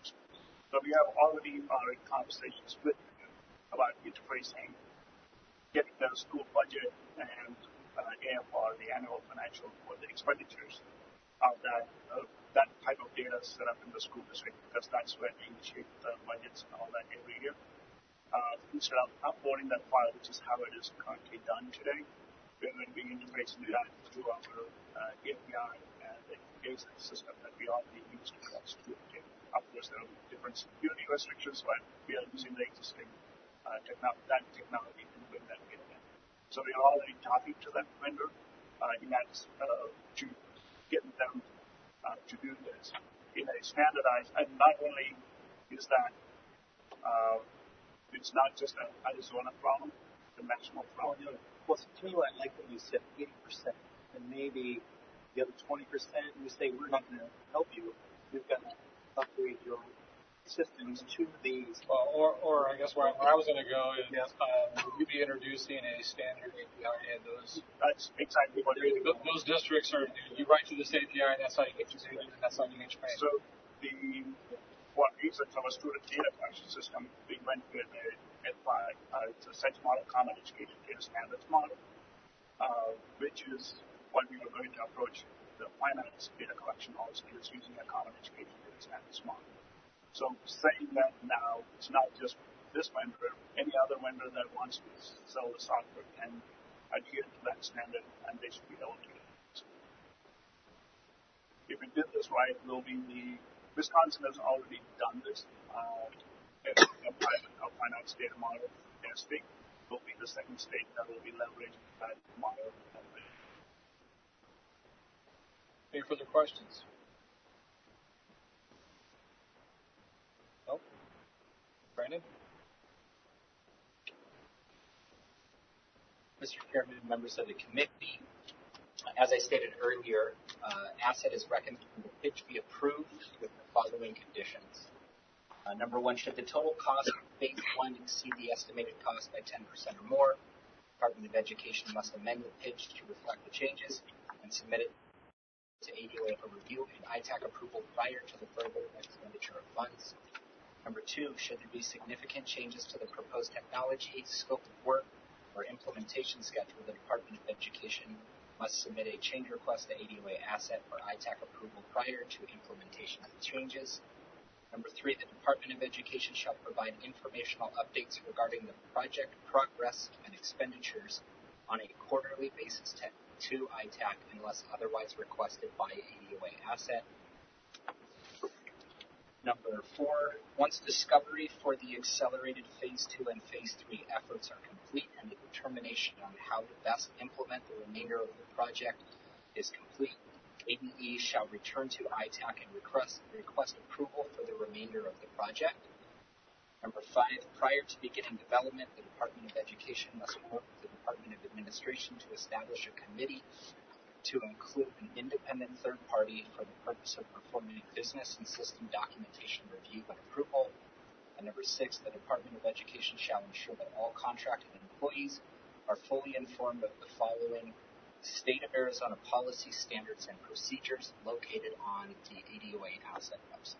Speaker 9: So we have already already conversations with them about interfacing, getting the school budget and uh, A F R, the annual financial for the expenditures of that uh, that type of data set up in the school district, because that's where they initiate the budgets and all that every year. Uh, instead of uploading that file, which is how it is currently done today, we're going to be interfacing that through our uh, A P I and the ASIC system that we already use to cross to it. Of course, there are different security restrictions, but we are using the existing uh, technology, that technology to bring that in. So we are already talking to that vendor uh, in that uh, to get them uh, to do this in a standardized. And not only is that uh, it's not just an Arizona problem, the national problem.
Speaker 10: Well, to me, I like what you said, eighty percent, and maybe the other twenty percent. You say we're not going to help you. We've got to upgrade your systems to these.
Speaker 3: Well, or, or I guess where, where I was going to go is, yeah. um, will you be introducing a standard A P I in those?
Speaker 9: That's exactly what it is.
Speaker 3: Those districts are, you write to this A P I, and that's how you get your data, and that's how you get your payment.
Speaker 9: So the, what is it from a student data collection system, we went with a, uh, it's a set model, common education data standards model, uh, which is what we were going to approach the finance data collection also is using a common education data standards model. So saying that now, it's not just this vendor, any other vendor that wants to sell the software can adhere to that standard, and they should be able to do it. If we did this right, we'll be the, Wisconsin has already done this, uh, a private a finance data model. Their state will be the second state that will be leveraging that model.
Speaker 3: Any further questions? Nope. Brandon?
Speaker 5: Mister Chairman, members of the committee, as I stated earlier, uh, Asset is recommending the pitch be approved with the following conditions. Uh, number one, should the total cost of phase one exceed the estimated cost by ten percent or more, Department of Education must amend the pitch to reflect the changes and submit it to A D O A for review and I TAC approval prior to the further expenditure of funds. Number two, should there be significant changes to the proposed technology, scope of work, or implementation schedule, the Department of Education must submit a change request to A D O A Asset for I TAC approval prior to implementation of the changes. Number three, the Department of Education shall provide informational updates regarding the project progress and expenditures on a quarterly basis to I TAC unless otherwise requested by A D O A Asset. Number four, once discovery for the accelerated phase two and phase three efforts are complete and the determination on how to best implement the remainder of the project is complete, A D E shall return to I TAC and request, request approval for the remainder of the project. Number five, prior to beginning development, the Department of Education must work with the Department of Administration to establish a committee to include an independent third party for the purpose of performing business and system documentation review and approval. And number six, the Department of Education shall ensure that all contracted employees are fully informed of the following State of Arizona Policy, Standards, and Procedures located on the A D O A asset website.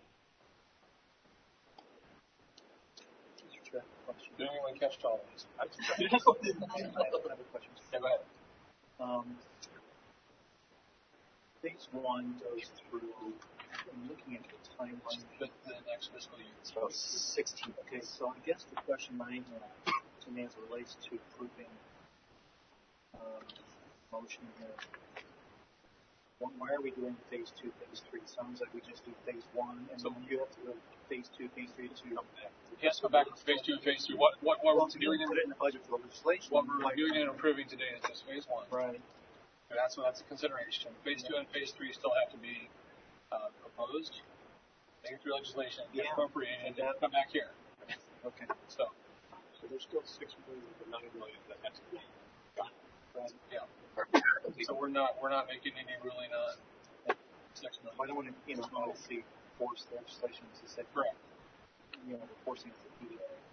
Speaker 3: Did anyone catch all of these?
Speaker 10: I have a question.
Speaker 3: Yeah, go ahead.
Speaker 10: Um, phase one goes through, I'm looking at the timeline.
Speaker 3: The, the next fiscal year.
Speaker 5: So sixteen.
Speaker 10: Okay, so I guess the question I have to me as it relates to approving um, motion here, why are we doing phase two, phase three? Sounds like we just do phase one, and
Speaker 3: So
Speaker 10: then you have to go phase two, phase three to come back.
Speaker 3: Yes, go back to phase two and phase three. What, what, what
Speaker 10: Well,
Speaker 3: we're doing in,
Speaker 10: put it in the budget for legislation.
Speaker 3: what we're reviewing and approving today is just phase one.
Speaker 10: Right.
Speaker 3: And that's what that's a consideration. Phase two and phase three still have to be uh, proposed, make it through legislation, get
Speaker 10: Yeah.
Speaker 3: appropriated, and then come back here.
Speaker 10: Okay.
Speaker 3: So,
Speaker 8: So there's still six million to nine million that has to be done.
Speaker 3: right, yeah. So we're not we're not making any ruling on six million.
Speaker 10: I don't want to, you know, obviously force legislation to say,
Speaker 3: Correct.
Speaker 10: you know, we're forcing it to be there.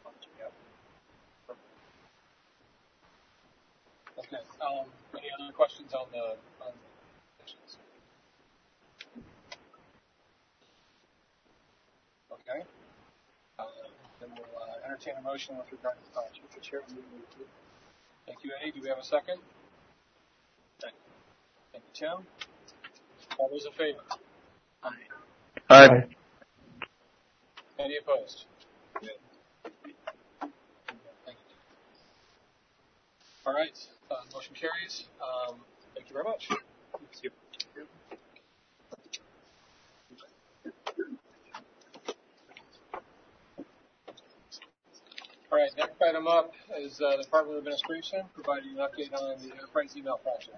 Speaker 3: Okay. Um, any other questions on the on the questions? Okay. Uh, then we'll uh, entertain a motion with regard to the project.
Speaker 10: Mister Chair, we move to
Speaker 3: Thank you, Eddie. Do we have a second? Second. Thank you, Tim. All those in favor?
Speaker 10: Aye.
Speaker 2: Aye.
Speaker 3: Any opposed?
Speaker 6: Yeah.
Speaker 3: Thank you. All right. Uh, motion carries. Um, thank you very much.
Speaker 10: Thank you.
Speaker 3: All right. Next item up is uh, the Department of Administration providing an update on the enterprise email project.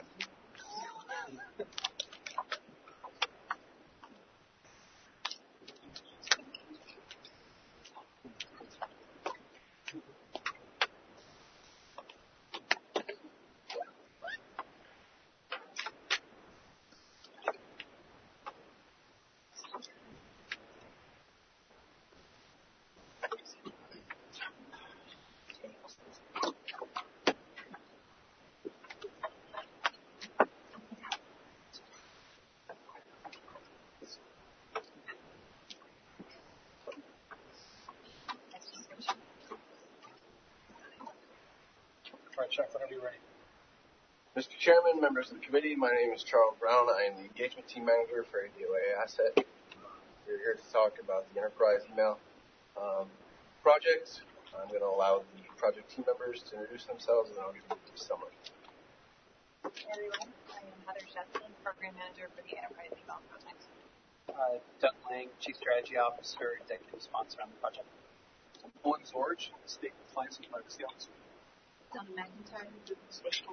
Speaker 3: All right, Chuck, whenever you're ready.
Speaker 13: Mister Chairman, members of the committee, my name is Charles Brown. I am the engagement team manager for A D O A Asset. We're here to talk about the enterprise email um, project. I'm going to allow the project team members to introduce themselves, and then I'll give you a summary.
Speaker 14: Hey everyone, I am Heather Shetson, Program Manager for the Enterprise Email Project.
Speaker 7: Uh, Doug Lang, Chief Strategy Officer, Executive Sponsor on the project.
Speaker 10: Owen Zorge, State Compliance and Privacy Officer.
Speaker 14: Donna McIntyre, Special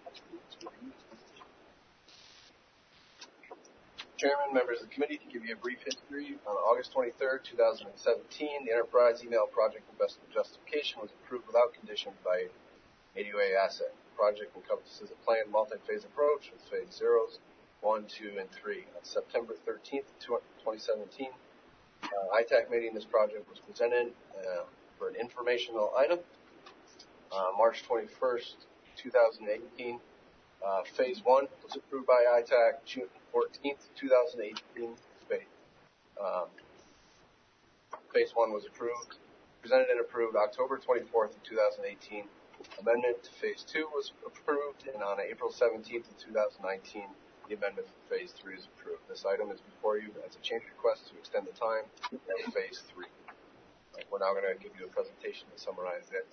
Speaker 13: Chairman, members of the committee, to give you a brief history, on August twenty-third, twenty seventeen, the Enterprise Email Project Investment Justification was approved without condition by A D O A Asset. The project encompasses a planned multi-phase approach with phase zeros, one, two, and three. On September thirteenth, twenty seventeen, uh, I TAC meeting this project was presented uh, for an informational item. Uh, March twenty-first, twenty eighteen, uh, phase one was approved by I TAC. June fourteenth, twenty eighteen, phase, um, phase one was approved, presented and approved October twenty-fourth, twenty eighteen. Amendment to phase two was approved, and on April seventeenth, twenty nineteen, the amendment for phase three is approved. This item is before you as a change request to extend the time of phase three. Right, we're now going to give you a presentation to summarize it.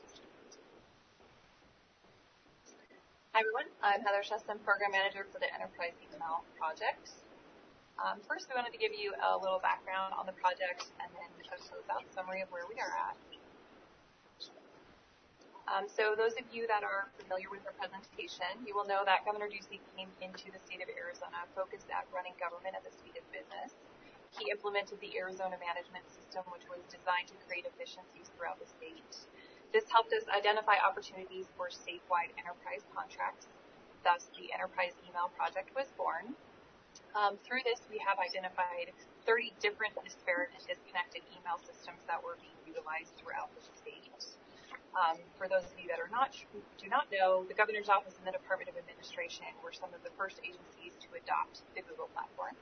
Speaker 14: Hi everyone, I'm Heather Shetson, Program Manager for the Enterprise Email Project. Um, first, we wanted to give you a little background on the project and then a closeout summary of where we are at. Um, so those of you that are familiar with our presentation, you will know that Governor Ducey came into the state of Arizona focused at running government at the speed of business. He implemented the Arizona Management System, which was designed to create efficiencies throughout the state. This helped us identify opportunities for statewide enterprise contracts. Thus, the Enterprise Email Project was born. Um, through this, we have identified thirty different disparate and disconnected email systems that were being utilized throughout the state. Um, for those of you that are not do not know, the Governor's Office and the Department of Administration were some of the first agencies to adopt the Google platform.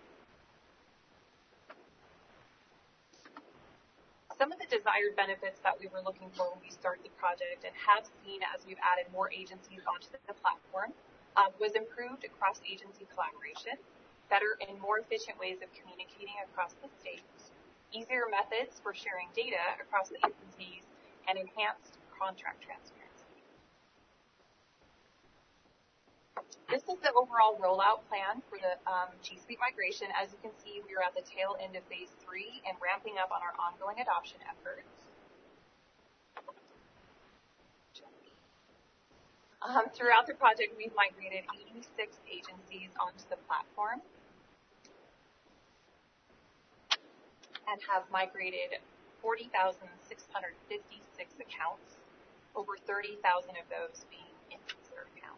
Speaker 14: Some of the desired benefits that we were looking for when we started the project and have seen as we've added more agencies onto the platform um, was improved cross-agency collaboration, better and more efficient ways of communicating across the state, easier methods for sharing data across the agencies, and enhanced contract transparency. This is the overall rollout plan for the um, G Suite migration. As you can see, we are at the tail end of phase three and ramping up on our ongoing adoption efforts. Um, throughout the project, we've migrated eighty-six agencies onto the platform and have migrated forty thousand six hundred fifty-six accounts, over thirty thousand of those being end-user accounts.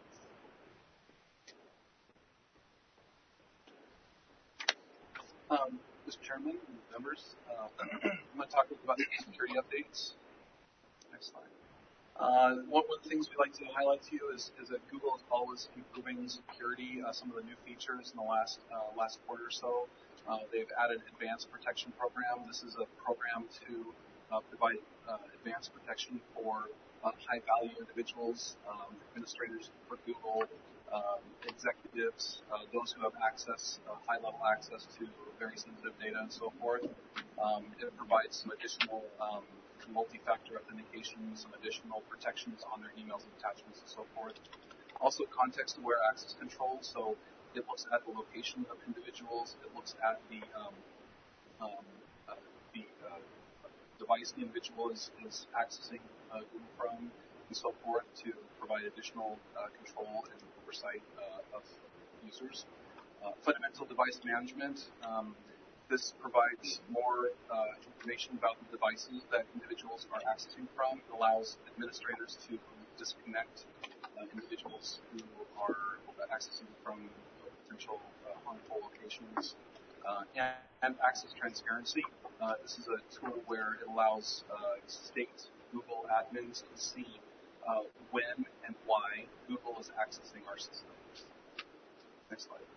Speaker 15: Um, Mister Chairman, members, uh, I'm going to talk about the security updates. Next slide. Uh, one of the things we like to highlight to you is, is that Google is always improving security. Uh, some of the new features in the last uh, last quarter or so. Uh, they've added Advanced Protection Program. This is a program to uh, provide uh, advanced protection for uh, high-value individuals, um, administrators for Google, um, executives, uh, those who have access, uh, high-level access to very sensitive data and so forth. Um, it provides some additional um, multi-factor authentication, some additional protections on their emails and attachments and so forth. Also, context-aware access control. So it looks at the location of individuals. It looks at the um, um, uh, the uh, device the individual is, is accessing uh, Google from and so forth to provide additional uh, control and oversight uh, of users. Uh, fundamental device management. Um, this provides more uh, information about the devices that individuals are accessing from. It allows administrators to disconnect uh, individuals who are accessing from potential uh, harmful locations. Uh, and, and access transparency. Uh, this is a tool where it allows uh, state Google admins to see uh, when and why Google is accessing our system. Next slide.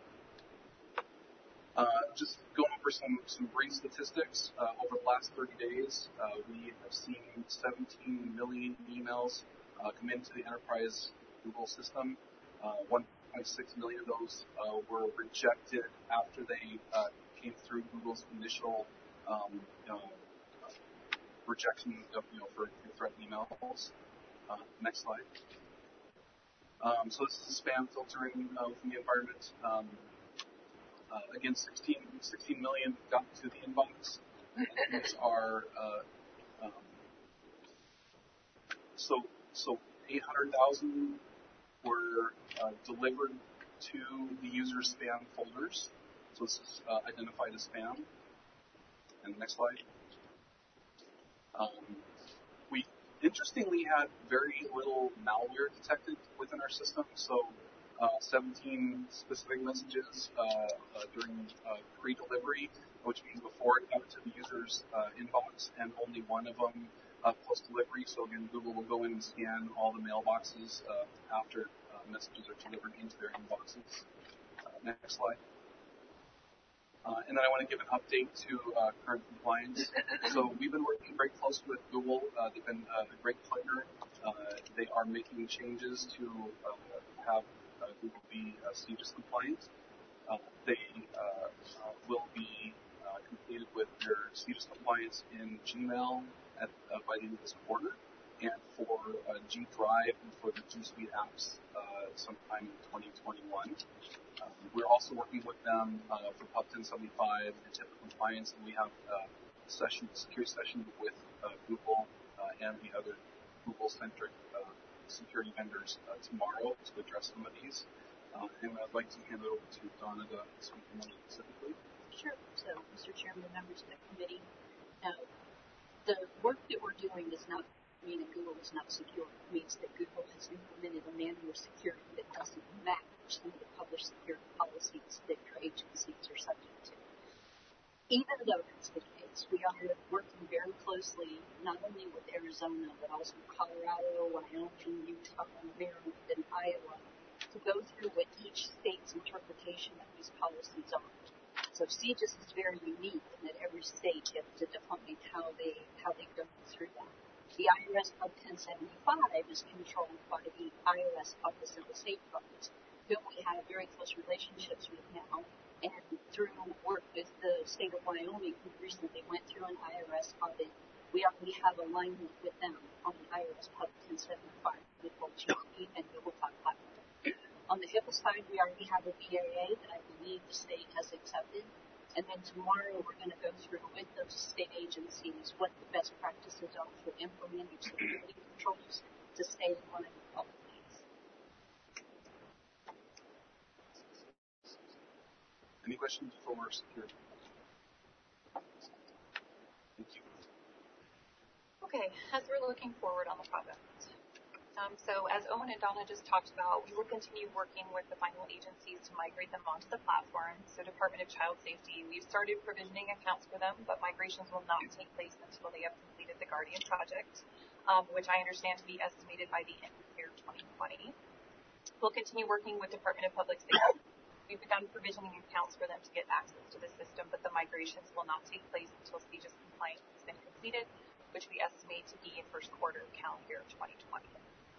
Speaker 15: Uh, just going over some, some brief statistics. Uh, over the last thirty days, uh, we have seen seventeen million emails uh, come into the enterprise Google system. Uh, one point six million of those uh, were rejected after they uh, came through Google's initial um, you know, rejection of, you know, for threat emails. Uh, next slide. Um, so this is spam filtering uh, within the environment. Um, uh, again, sixteen, sixteen million got to the inbox. And these are uh, um, so so eight hundred thousand were uh, delivered to the user's spam folders. So this is uh, identified as spam. And next slide. Um, we interestingly had very little malware detected within our system. So uh, seventeen specific messages uh, uh, during uh, pre-delivery, which means before it got to the user's uh, inbox, and only one of them uh, post-delivery. So again, Google will go in and scan all the mailboxes uh, after uh, messages are delivered into their inboxes. Uh, next slide. Uh, and then I want to give an update to uh, current compliance. So we've been working very closely with Google. Uh, they've been uh, a great partner. Uh, they are making changes to uh, have uh, Google be uh, C G I S compliant. Uh, they uh, uh, will be uh, completed with their C G I S compliance in Gmail at, uh, by the end of this quarter, and for uh, G Drive and for the G Suite apps uh, sometime in twenty twenty-one. Um, we're also working with them uh, for P U B ten seventy-five and HIPAA compliance, and we have uh, a session, security session with uh, Google uh, and the other Google-centric uh, security vendors uh, tomorrow to address some of these. Uh, and I'd like to hand it over to Donna to speak more specifically.
Speaker 4: Sure. So, Mister Chairman and members of the committee, uh, the work that we're doing does not mean that Google is not secure. It means that Google has implemented a manual security that doesn't match some of the published security policies that your agencies are subject to. Even though that's the case, Yes, we are working very closely, not only with Arizona, but also Colorado, Wyoming, Utah, Maryland, and Iowa, to go through what each state's interpretation of these policies are. So C G I S is very unique in that every state gets to define how they how they go through that. The I R S Pub ten seventy-five is controlled by the I R S Office of the State Funds, whom we have very close relationships with now. And through work with the state of Wyoming, who recently went through an I R S audit, we already have alignment with them on the I R S Pub ten seventy-five with both G P and Googlebot platform. On the HIPAA side, we already have a B A A that I believe the state has accepted. And then tomorrow we're going to go through with those state agencies what the best practices are for implementing security controls to stay in line with all of these.
Speaker 6: Any questions for security? Thank you.
Speaker 14: Okay, as we're looking forward on the project. Um, so as Owen and Donna just talked about, we will continue working with the final agencies to migrate them onto the platform. So Department of Child Safety, we've started provisioning accounts for them, but migrations will not take place until they have completed the Guardian project, um, which I understand to be estimated by the end of year twenty twenty. We'll continue working with Department of Public Safety. We've begun provisioning accounts for them to get access to the system, but the migrations will not take place until C G I S compliance has been completed, which we estimate to be in first quarter of calendar year twenty twenty.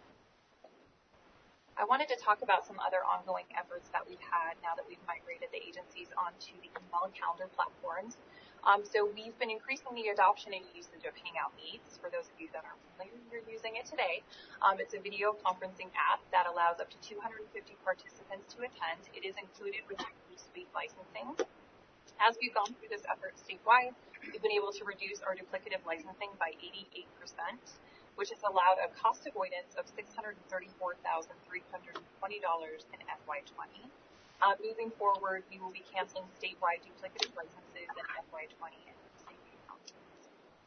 Speaker 14: I wanted to talk about some other ongoing efforts that we've had now that we've migrated the agencies onto the email and calendar platforms. Um, so we've been increasing the adoption and usage of Hangout Meets. For those of you that aren't familiar, you're using it today. Um, it's a video conferencing app that allows up to two hundred fifty participants to attend. It is included with G Suite licensing. As we've gone through this effort statewide, we've been able to reduce our duplicative licensing by eighty-eight percent. Which has allowed a cost avoidance of six hundred thirty-four thousand three hundred twenty dollars in F Y twenty. Uh, moving forward, we will be canceling statewide duplicative licenses in F Y twenty and safety announcements.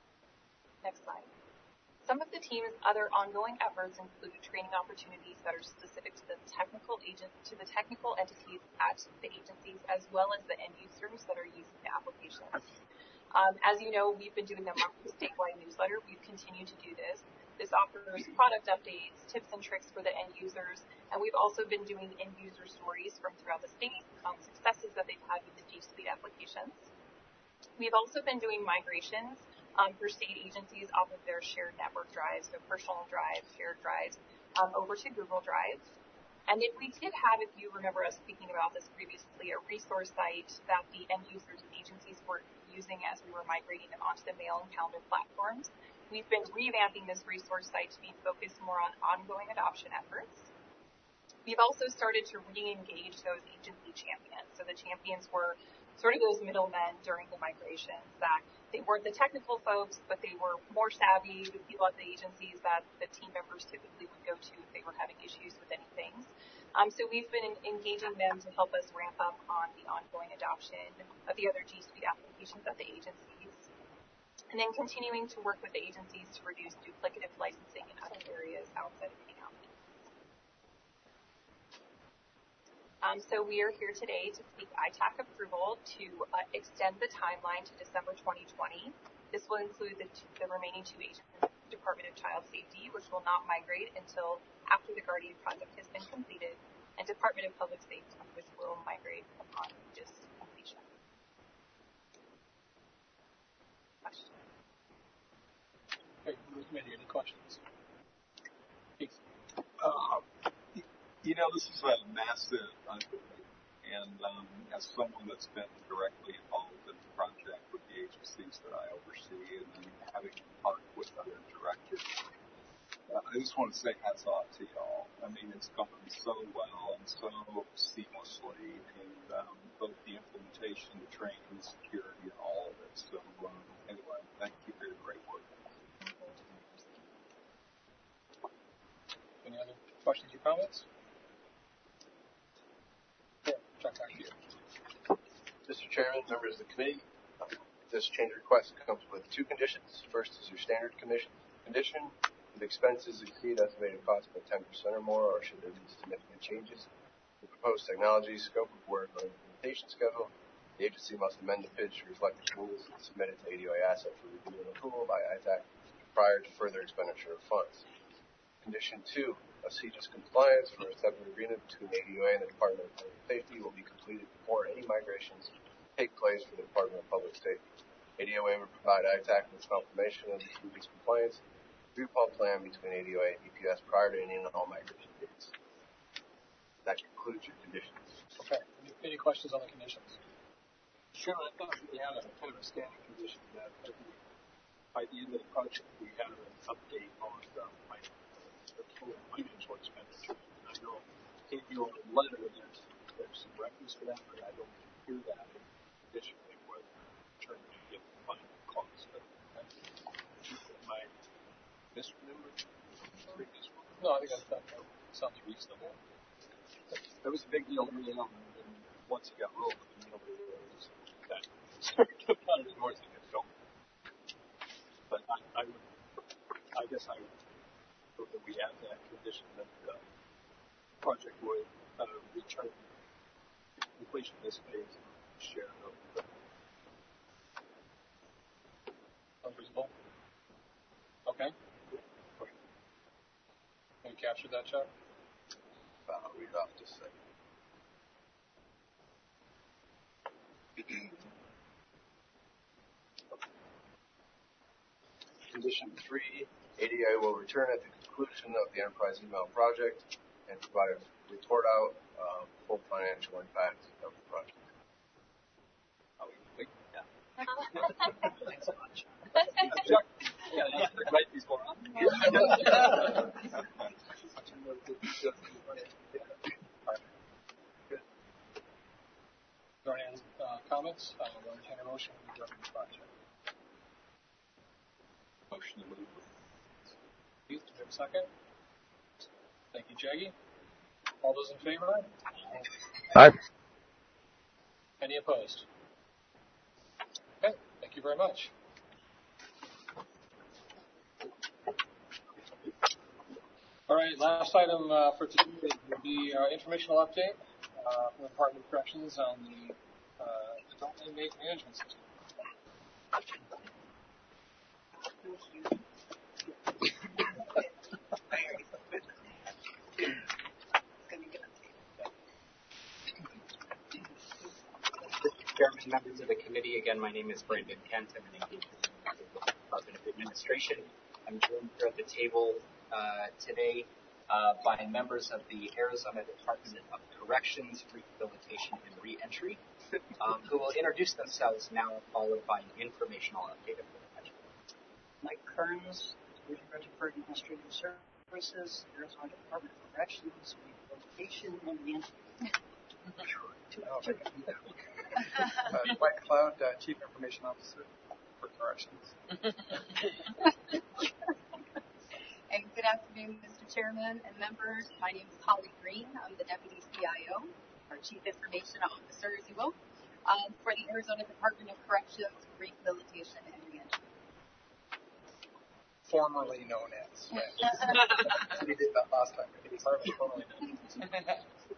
Speaker 14: Next slide. Some of the team's other ongoing efforts include training opportunities that are specific to the technical agent to the technical entities at the agencies, as well as the end users that are using the applications. Um, as you know, we've been doing the monthly statewide newsletter. We've continued to do this. This offers product updates, tips and tricks for the end users, and we've also been doing end user stories from throughout the state on successes that they've had with the G Suite applications. We've also been doing migrations um, for state agencies off of their shared network drives, so personal drives, shared drives, um, over to Google Drive. And if we did have, if you remember us speaking about this previously, a resource site that the end users and agencies were using as we were migrating them onto the mail and calendar platforms. We've been revamping this resource site to be focused more on ongoing adoption efforts. We've also started to re-engage those agency champions. So the champions were sort of those middlemen during the migrations that they weren't the technical folks, but they were more savvy, the people at the agencies that the team members typically would go to if they were having issues with any things. Um, so we've been engaging them to help us ramp up on the ongoing adoption of the other G Suite applications at the agencies. And then continuing to work with the agencies to reduce duplicative licensing in other areas outside of Hangout. Um, so we are here today to seek I TAC approval to uh, extend the timeline to December twenty twenty. This will include the, two, the remaining two agencies, Department of Child Safety, which will not migrate until after the Guardian project has been completed, and Department of Public Safety, which will migrate upon just completion. Questions?
Speaker 15: Okay, committee, any questions? Please.
Speaker 6: Uh, you know, this is a massive undertaking, and um, as someone that's been directly involved in the project with the agencies that I oversee, and then having talked with other directors, uh, I just want to say hats off to y'all. I mean, it's gone so well and so seamlessly, and um, both the implementation, the training, the security, and all of it. So um, anyway, thank you for your great work.
Speaker 3: Any other questions or comments? Yeah, Chuck, back to you.
Speaker 13: Mister Chairman, members of the committee, this change request comes with two conditions. First is your standard commission condition. If expenses exceed estimated cost by ten percent or more, or should there be significant changes, the proposed technology, scope of work, or implementation schedule, The agency must amend the pitch to reflect the rules submitted to A D O A asset for review and approval by I T A C prior to further expenditure of funds. Condition two, a C G I S compliance for a separate agreement between A D O A and the Department of Public Safety will be completed before any migrations take place for the Department of Public Safety. A D O A will provide I T A C with confirmation of the C G I S compliance review plan between A D O A and D P S prior to any and all migration dates. That concludes your conditions.
Speaker 3: Okay. Any, any questions on the conditions?
Speaker 15: Sure, I thought we had a kind of a standing condition that at the, by the end of the project we had an update on the, the total financial expenditure. And I know in your letter there's, there's some reference to that, but I don't hear that in addition to what trying to get the final cost. But am I misremembering the previous one?
Speaker 3: No, I think that's, that sounds reasonable.
Speaker 15: That was a big deal early on, and once it got rolled, nobody realized that about it anymore. Don't. But I, I would, I guess I would hope that we have that condition that the project would uh, return completion of this phase and share of the.
Speaker 3: Sounds reasonable. Okay. Can you capture that, Chuck?
Speaker 13: Uh, read it off just a second. Condition three, A D O A will return at the conclusion of the enterprise email project and provide a report out uh, full financial impact of the project.
Speaker 15: Oh, wait, yeah.
Speaker 12: Thanks so much.
Speaker 15: Chuck, yeah, you have to write these more up.
Speaker 3: Are there any uh, comments? I will entertain a motion regarding the project.
Speaker 15: Motion to move.
Speaker 3: Keith, do we have a second? Thank you, Jaggy. All those in favor?
Speaker 2: Aye.
Speaker 3: Any opposed? Okay, thank you very much. All right, last item uh, for today will be our informational update uh, from the Department of Corrections on the uh, adult inmate management system.
Speaker 5: Mister Chairman, members of the committee, again, my name is Brandon Kent. I'm an engagement manager with the Department of Administration. I'm joined here at the table uh, today uh, by members of the Arizona Department of Corrections, Rehabilitation, and Reentry, um, who will introduce themselves now, followed by an informational update of the project.
Speaker 10: Mike Kearns, Division Director for Administrative Services, Arizona Department of Corrections, Rehabilitation, and Reentry.
Speaker 16: uh, Mike Cloud, uh, Chief Information Officer for Corrections.
Speaker 4: And good afternoon, Mister Chairman and members. My name is Holly Green. I'm the Deputy C I O, or Chief Information Officer, as you will, um, for the Arizona Department of Corrections, Rehabilitation, and Reentry.
Speaker 16: Formerly known as. Right? We did that last time. It was formerly known as.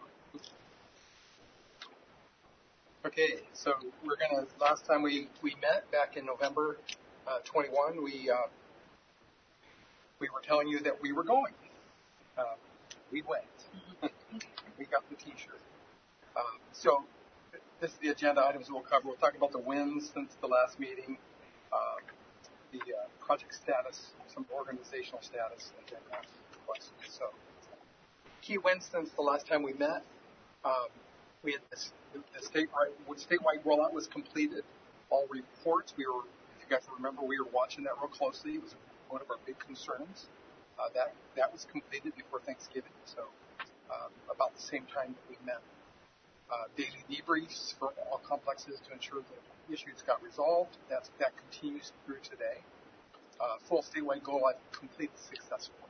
Speaker 16: Okay, so we're gonna. Last time we, we met back in November uh, twenty-one, we uh, we were telling you that we were going. Uh, we went. We got the T-shirt. Um, so this is the agenda items we'll cover. We'll talk about the wins since the last meeting, uh, the uh, project status, some organizational status, and then uh, questions. So key wins since the last time we met. Um, We had this, the statewide, statewide rollout was completed. All reports, we were, if you guys remember, we were watching that real closely. It was one of our big concerns. Uh, that that was completed before Thanksgiving, so um, about the same time that we met. Uh, daily debriefs for all complexes to ensure that issues got resolved. That's, that continues through today. Uh, full statewide go live completed successfully.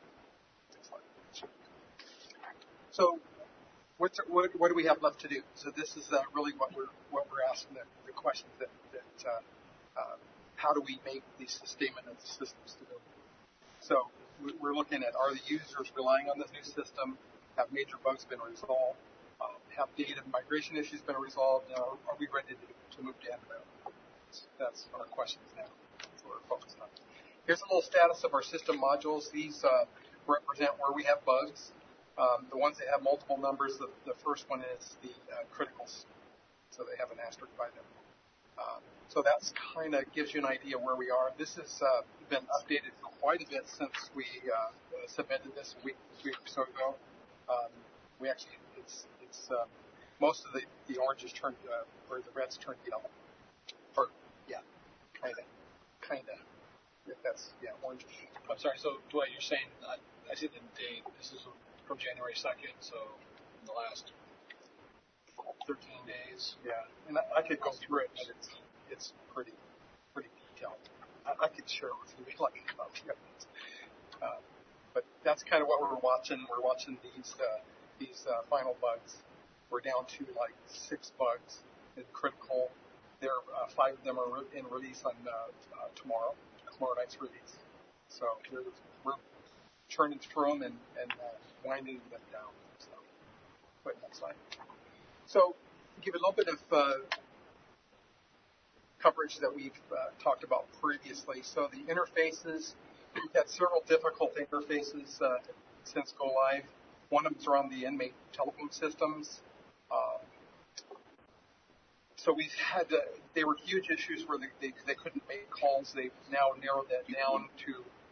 Speaker 16: So. What's, what, what do we have left to do? So this is uh, really what we're what we're asking the, the questions that, that uh, uh, how do we make these sustainment of the system stability? So we're looking at, are the users relying on this new system? Have major bugs been resolved? Um, have data migration issues been resolved? You know, are we ready to, to move to M N O? That's our questions now. That's what we're focused on. Here's a little status of our system modules. These uh, represent where we have bugs. Um, the ones that have multiple numbers, the, the first one is the uh, criticals. So they have an asterisk by them. Um, so that's kind of gives you an idea where we are. This has uh, been updated quite a bit since we uh, submitted this a week, a week or so ago. Um, we actually, it's, it's uh, most of the, the oranges turned, uh, or the reds turned yellow. Or, yeah, kind of, kind of. If that's, yeah, orange.
Speaker 3: I'm sorry, so Dwight, you're saying, uh, I see the date, this is from January second, so in the last thirteen days.
Speaker 16: Yeah, and I, I could go through it, but it's it's pretty pretty detailed. I, I could share it with you like about the evidence. Uh, but that's kind of what we're watching. We're watching these uh, these uh, final bugs. We're down to like six bugs in critical. There, uh, five of them are in release on uh, uh, tomorrow, tomorrow night's release. So we're churning through them and, and uh, winding them down. So, go ahead, next slide. So, give a little bit of uh, coverage that we've uh, talked about previously. So, the interfaces, we've had several difficult interfaces uh, since go live. One of them is around the inmate telephone systems. Um, so we've had, uh, they were huge issues where they, they, they couldn't make calls. They've now narrowed that down to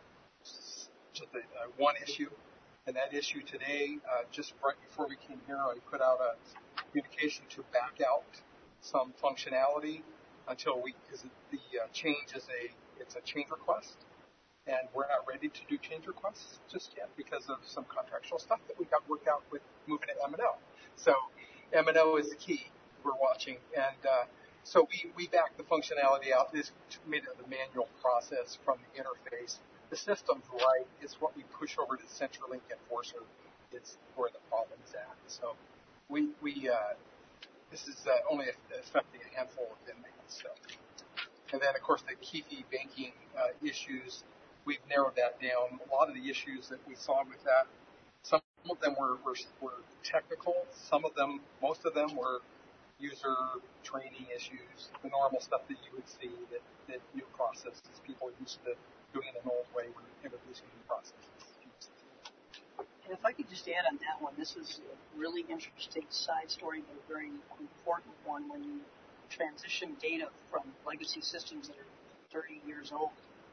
Speaker 16: just a, uh, one issue. And that issue today, uh, just right before we came here, I put out a communication to back out some functionality until we, because the uh, change is a, it's a change request. And we're not ready to do change requests just yet because of some contractual stuff that we got worked out with moving to M and O. So M and O is the key we're watching. And uh, so we, we backed the functionality out. This made it the manual process from the interface. The system's right. It's what we push over to the CenturyLink Enforcer. It's where the problem is at. So we, we uh, this is uh, only affecting a handful of inmates. So. And then, of course, the Keefe banking uh, issues, we've narrowed that down. A lot of the issues that we saw with that, some of them were, were, were technical. Some of them, most of them were user training issues, the normal stuff that you would see, that, that new processes, people are used to doing it an old way when introducing new processes.
Speaker 10: And if I could just add on that one, this is a really interesting side story, but a very important one when you transition data from legacy systems that are thirty years old.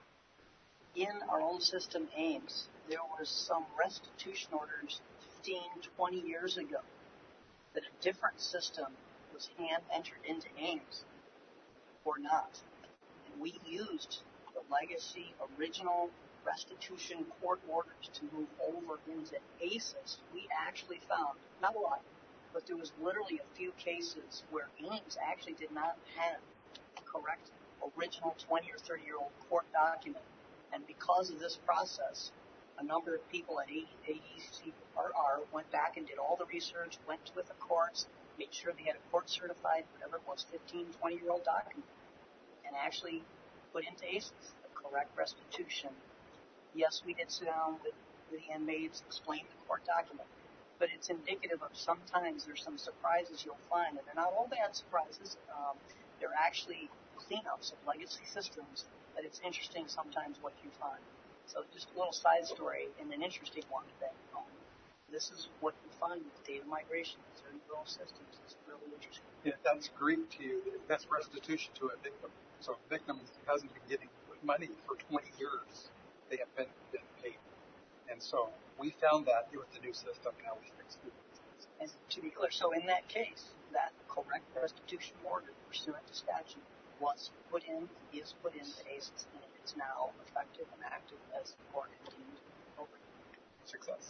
Speaker 10: In our own system, AIMS, there was some restitution orders fifteen, twenty years ago that a different system was hand entered into AIMS or not. And we used the legacy original restitution court orders to move over into A C E S. We actually found, not a lot, but there was literally a few cases where AIMS actually did not have the correct original twenty or thirty year old court document. And because of this process, a number of people at A E C R R went back and did all the research, went with the courts, made sure they had a court certified, whatever it was, fifteen, twenty year old document, and actually put into A C E S the correct restitution. Yes, we did sit down with the inmates, explain the court document, but it's indicative of sometimes there's some surprises you'll find, and they're not all bad surprises. Um, they're actually cleanups of legacy systems that it's interesting sometimes what you find. So just a little side story and an interesting one that um, this is what you find with data migration of thirty-year-old systems. It's really interesting.
Speaker 16: Yeah, that's great to you. That's restitution to a victim. So a victim hasn't been getting money for twenty years. They have been, been paid. And so we found that with the new system. Now we fixed it.
Speaker 10: And to be clear, so in that case, that correct restitution order pursuant to statute was put in, is put into A C E S, and it's now effective and active as the court continues over.
Speaker 16: Success.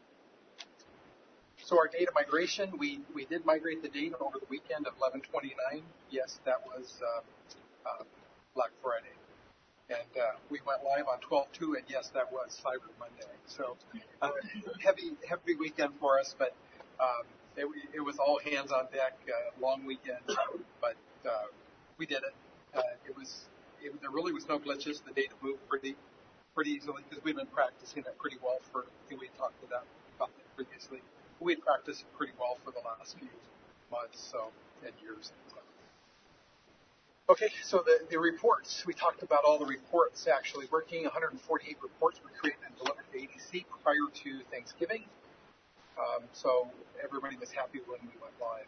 Speaker 16: So our data migration, we, we did migrate the data over the weekend of eleven twenty-nine. Yes, that was uh, uh, Black Friday. And uh, we went live on twelve two, and yes, that was Cyber Monday. So uh, heavy heavy weekend for us, but um, it, it was all hands on deck, uh, long weekend. But uh, we did it. Uh, it was it, there really was no glitches. The data moved pretty pretty easily because we've been practicing it pretty well for. I think we talked about about that previously. we've practiced pretty well for the last few months, so and years. Okay, so the, the reports. We talked about all the reports actually working. one hundred forty-eight reports were created and delivered to A D C prior to Thanksgiving. Um, so everybody was happy when we went live.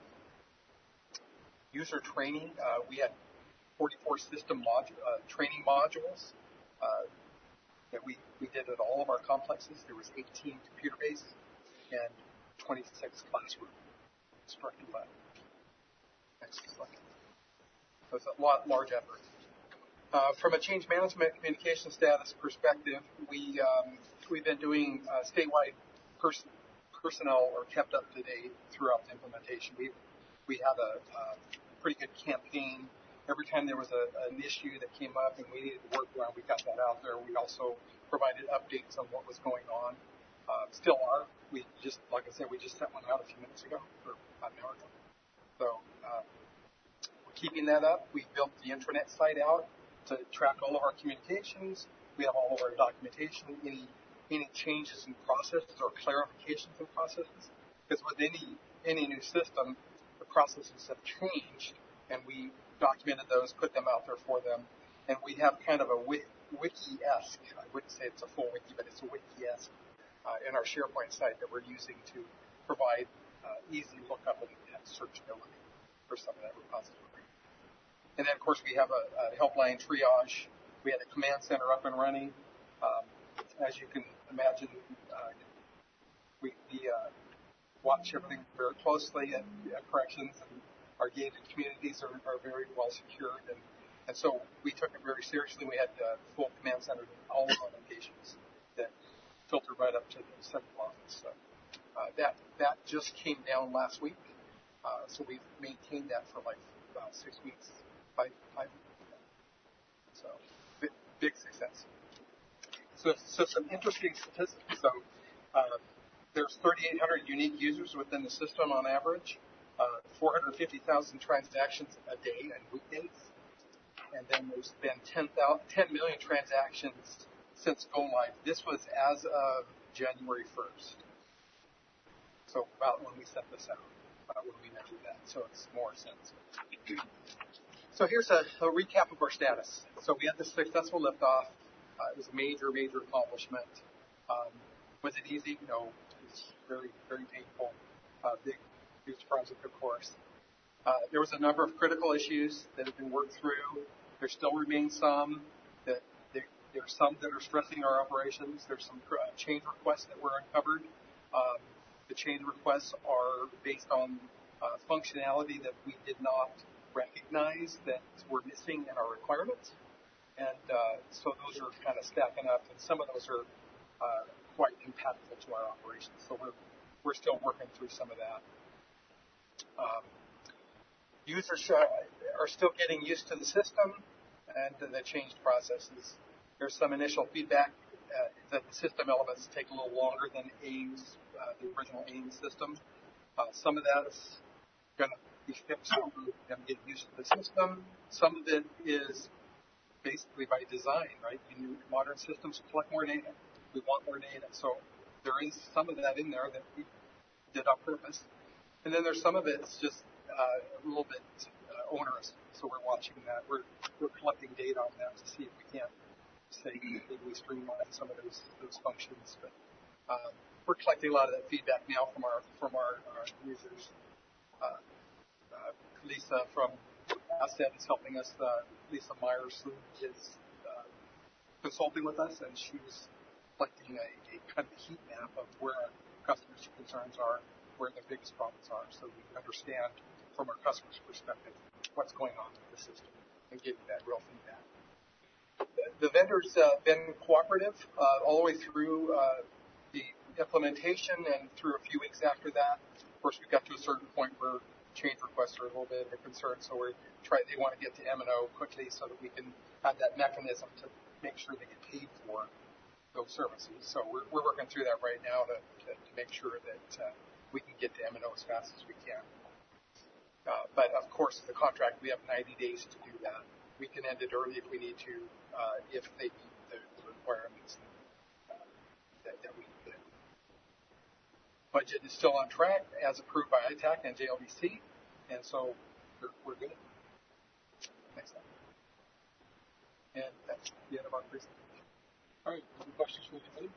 Speaker 16: User training, uh, we had forty-four system mod- uh, training modules uh, that we, we did at all of our complexes. There was eighteen computer-based and twenty-six classroom instructor lab. Next slide. So it's a lot, large effort. Uh, from a change management communication status perspective, we, um, we've been doing uh, statewide pers- personnel are kept up to date throughout the implementation. We we had a, a pretty good campaign. Every time there was a, an issue that came up and we needed to work around, we got that out there. We also provided updates on what was going on. Uh, still are. We just, like I said, we just sent one out a few minutes ago, or about an hour ago. So uh, we're keeping that up. We built the intranet site out to track all of our communications. We have all of our documentation, any any changes in processes or clarifications in processes. Because with any any new system, the processes have changed, and we documented those, put them out there for them, and we have kind of a wiki-esque, I wouldn't say it's a full wiki, but it's a wiki-esque uh, in our SharePoint site that we're using to provide uh, easy lookup and, and searchability for some of that repository. And then, of course, we have a, a helpline triage. We had a command center up and running. Um, as you can imagine, uh, we, we uh, watch everything very closely at, at corrections, and our gated communities are, are very well secured. And, and so we took it very seriously. We had uh, full command center in all of our locations that filtered right up to the central office. So uh, that that just came down last week. Uh, so we've maintained that for like about six weeks, five, five weeks. So big, big success. So, so some interesting statistics. So uh, there's thirty-eight hundred unique users within the system on average, uh, four hundred fifty thousand transactions a day on weekdays, and then there's been ten million transactions since go live. This was as of January first. So about when we set this out, uh, when we measured that. So it's more since. So here's a, a recap of our status. So we had this successful liftoff. Uh, it was a major, major accomplishment. Um, was it easy? No. It was very, very painful. Uh, big, huge project, of course. Uh, there was a number of critical issues that have been worked through. There still remain some that there, there are some that are stressing our operations. There's some uh, change requests that were uncovered. Um, the change requests are based on uh, functionality that we did not recognize that were missing in our requirements. And uh, so those are kind of stacking up, and some of those are uh, quite impactful to our operations. So we're we're still working through some of that. Um, users are still getting used to the system and to the changed processes. There's some initial feedback uh, that the system elements take a little longer than AIMS, uh, the original AIMS system. Uh, some of that is going to be fixed over them getting used to the system. Some of it is basically by design, right? In modern systems, collect more data. We want more data. So there is some of that in there that we did on purpose. And then there's some of it's just uh, a little bit uh, onerous. So we're watching that. We're we're collecting data on that to see if we can't say maybe we streamline some of those those functions. But um, we're collecting a lot of that feedback now from our from our, our users. Uh, uh, Lisa from Asset is helping us. Uh, Lisa Myers is uh, consulting with us, and she's collecting a, a kind of heat map of where our customers' concerns are, where the biggest problems are, so we understand from our customers' perspective what's going on with the system and getting that real feedback. The, the vendors uh, been cooperative uh, all the way through uh, the implementation and through a few weeks after that. Of course, we got to a certain point where change requests are a little bit of a concern, so we're trying. They want to get to M and O quickly so that we can have that mechanism to make sure they get paid for those services. So we're, we're working through that right now to, to, to make sure that uh, we can get to M and O as fast as we can. Uh, but of course, the contract, we have ninety days to do that. We can end it early if we need to, uh, if they meet the, the requirements uh, that, that we need. budget is still on track as approved by I T A C and J L B C, and so we're, we're good. Next slide. And that's the end of our presentation.
Speaker 3: All right, any questions from anybody?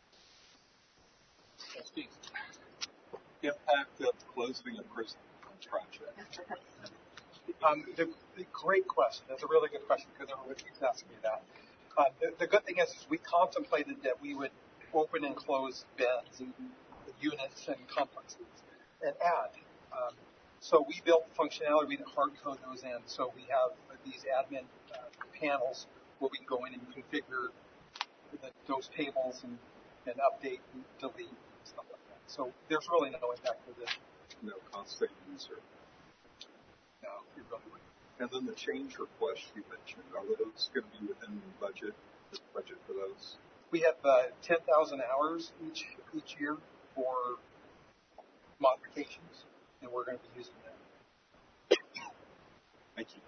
Speaker 3: Yes, Steve.
Speaker 6: Impact of closing a prison project.
Speaker 16: Um, the, the great question. That's a really good question because everybody keeps asking me that. Uh, the, the good thing is, is we contemplated that we would open and close beds and units and complexes and add. Um, so we built functionality. We didn't hard code those in. So we have uh, these admin uh, panels where we can go in and configure the, those tables and, and update and delete and stuff like that. So there's really no impact to this.
Speaker 6: No cost savings or.
Speaker 16: No, it really wouldn't.
Speaker 6: And then the change requests you mentioned, are those going to be within the budget, the budget for those?
Speaker 16: We have uh, ten thousand hours each each year for modifications, and we're going to be using that.
Speaker 6: Thank you.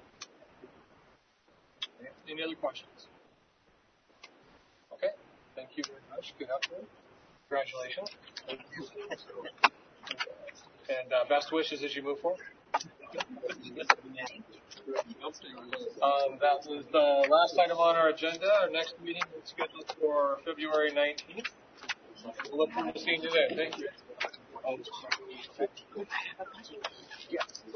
Speaker 3: Any other questions? Okay, thank you very much. Good update. Congratulations. Thank you. And uh, best wishes as you move forward. Um, that was the last item on our agenda. Our next meeting is scheduled for February nineteenth. We'll look forward to seeing you there. Thank you.
Speaker 12: Yes.